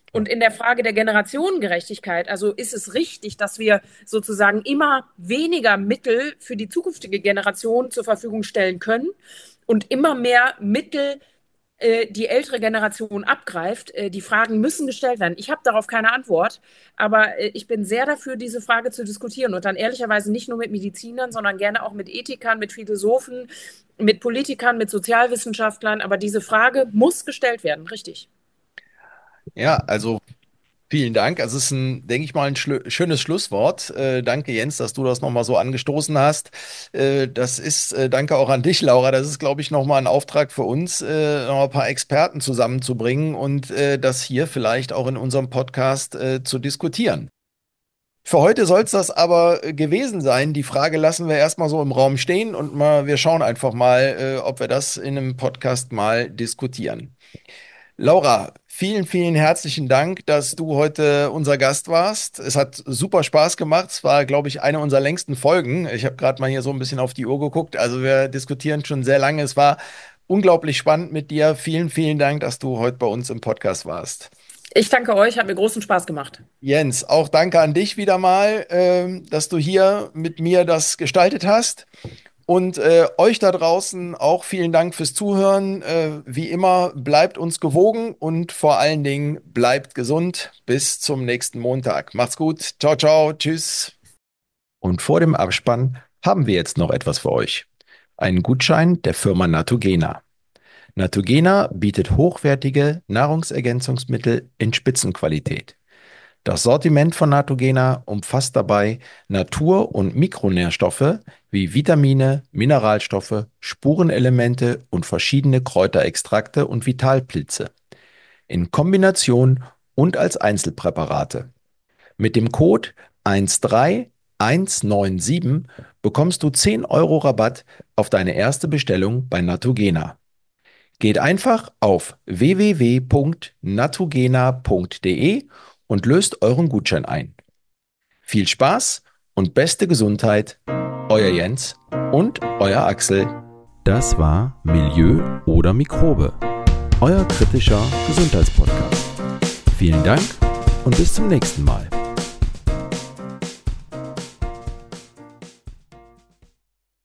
D: Und in der Frage der Generationengerechtigkeit, also ist es richtig, dass wir sozusagen immer weniger Mittel für die zukünftige Generation zur Verfügung stellen können und immer mehr Mittel die ältere Generation abgreift. Die Fragen müssen gestellt werden. Ich habe darauf keine Antwort, aber ich bin sehr dafür, diese Frage zu diskutieren und dann ehrlicherweise nicht nur mit Medizinern, sondern gerne auch mit Ethikern, mit Philosophen, mit Politikern, mit Sozialwissenschaftlern. Aber diese Frage muss gestellt werden, richtig.
B: Ja, also vielen Dank. Also es ist denke ich mal, ein schönes Schlusswort. Danke, Jens, dass du das nochmal so angestoßen hast. Danke auch an dich, Laura. Das ist, glaube ich, nochmal ein Auftrag für uns, noch ein paar Experten zusammenzubringen und das hier vielleicht auch in unserem Podcast zu diskutieren. Für heute soll es das aber gewesen sein. Die Frage lassen wir erstmal so im Raum stehen und wir schauen einfach mal, ob wir das in einem Podcast mal diskutieren. Laura, vielen, vielen herzlichen Dank, dass du heute unser Gast warst. Es hat super Spaß gemacht. Es war, glaube ich, eine unserer längsten Folgen. Ich habe gerade mal hier so ein bisschen auf die Uhr geguckt. Also wir diskutieren schon sehr lange. Es war unglaublich spannend mit dir. Vielen, vielen Dank, dass du heute bei uns im Podcast warst.
D: Ich danke euch, hat mir großen Spaß gemacht.
B: Jens, auch danke an dich wieder mal, dass du hier mit mir das gestaltet hast. Und euch da draußen auch vielen Dank fürs Zuhören. Wie immer, bleibt uns gewogen und vor allen Dingen bleibt gesund. Bis zum nächsten Montag. Macht's gut. Ciao, ciao. Tschüss. Und vor dem Abspann haben wir jetzt noch etwas für euch. Einen Gutschein der Firma Natogena. Natogena bietet hochwertige Nahrungsergänzungsmittel in Spitzenqualität. Das Sortiment von Natogena umfasst dabei Natur- und Mikronährstoffe wie Vitamine, Mineralstoffe, Spurenelemente und verschiedene Kräuterextrakte und Vitalpilze. In Kombination und als Einzelpräparate. Mit dem Code 13197 bekommst du 10 € Rabatt auf deine erste Bestellung bei Natogena. Geht einfach auf www.natogena.de und löst euren Gutschein ein. Viel Spaß und beste Gesundheit, euer Jens und euer Axel.
A: Das war Milieu oder Mikrobe, euer kritischer Gesundheitspodcast. Vielen Dank und bis zum nächsten Mal.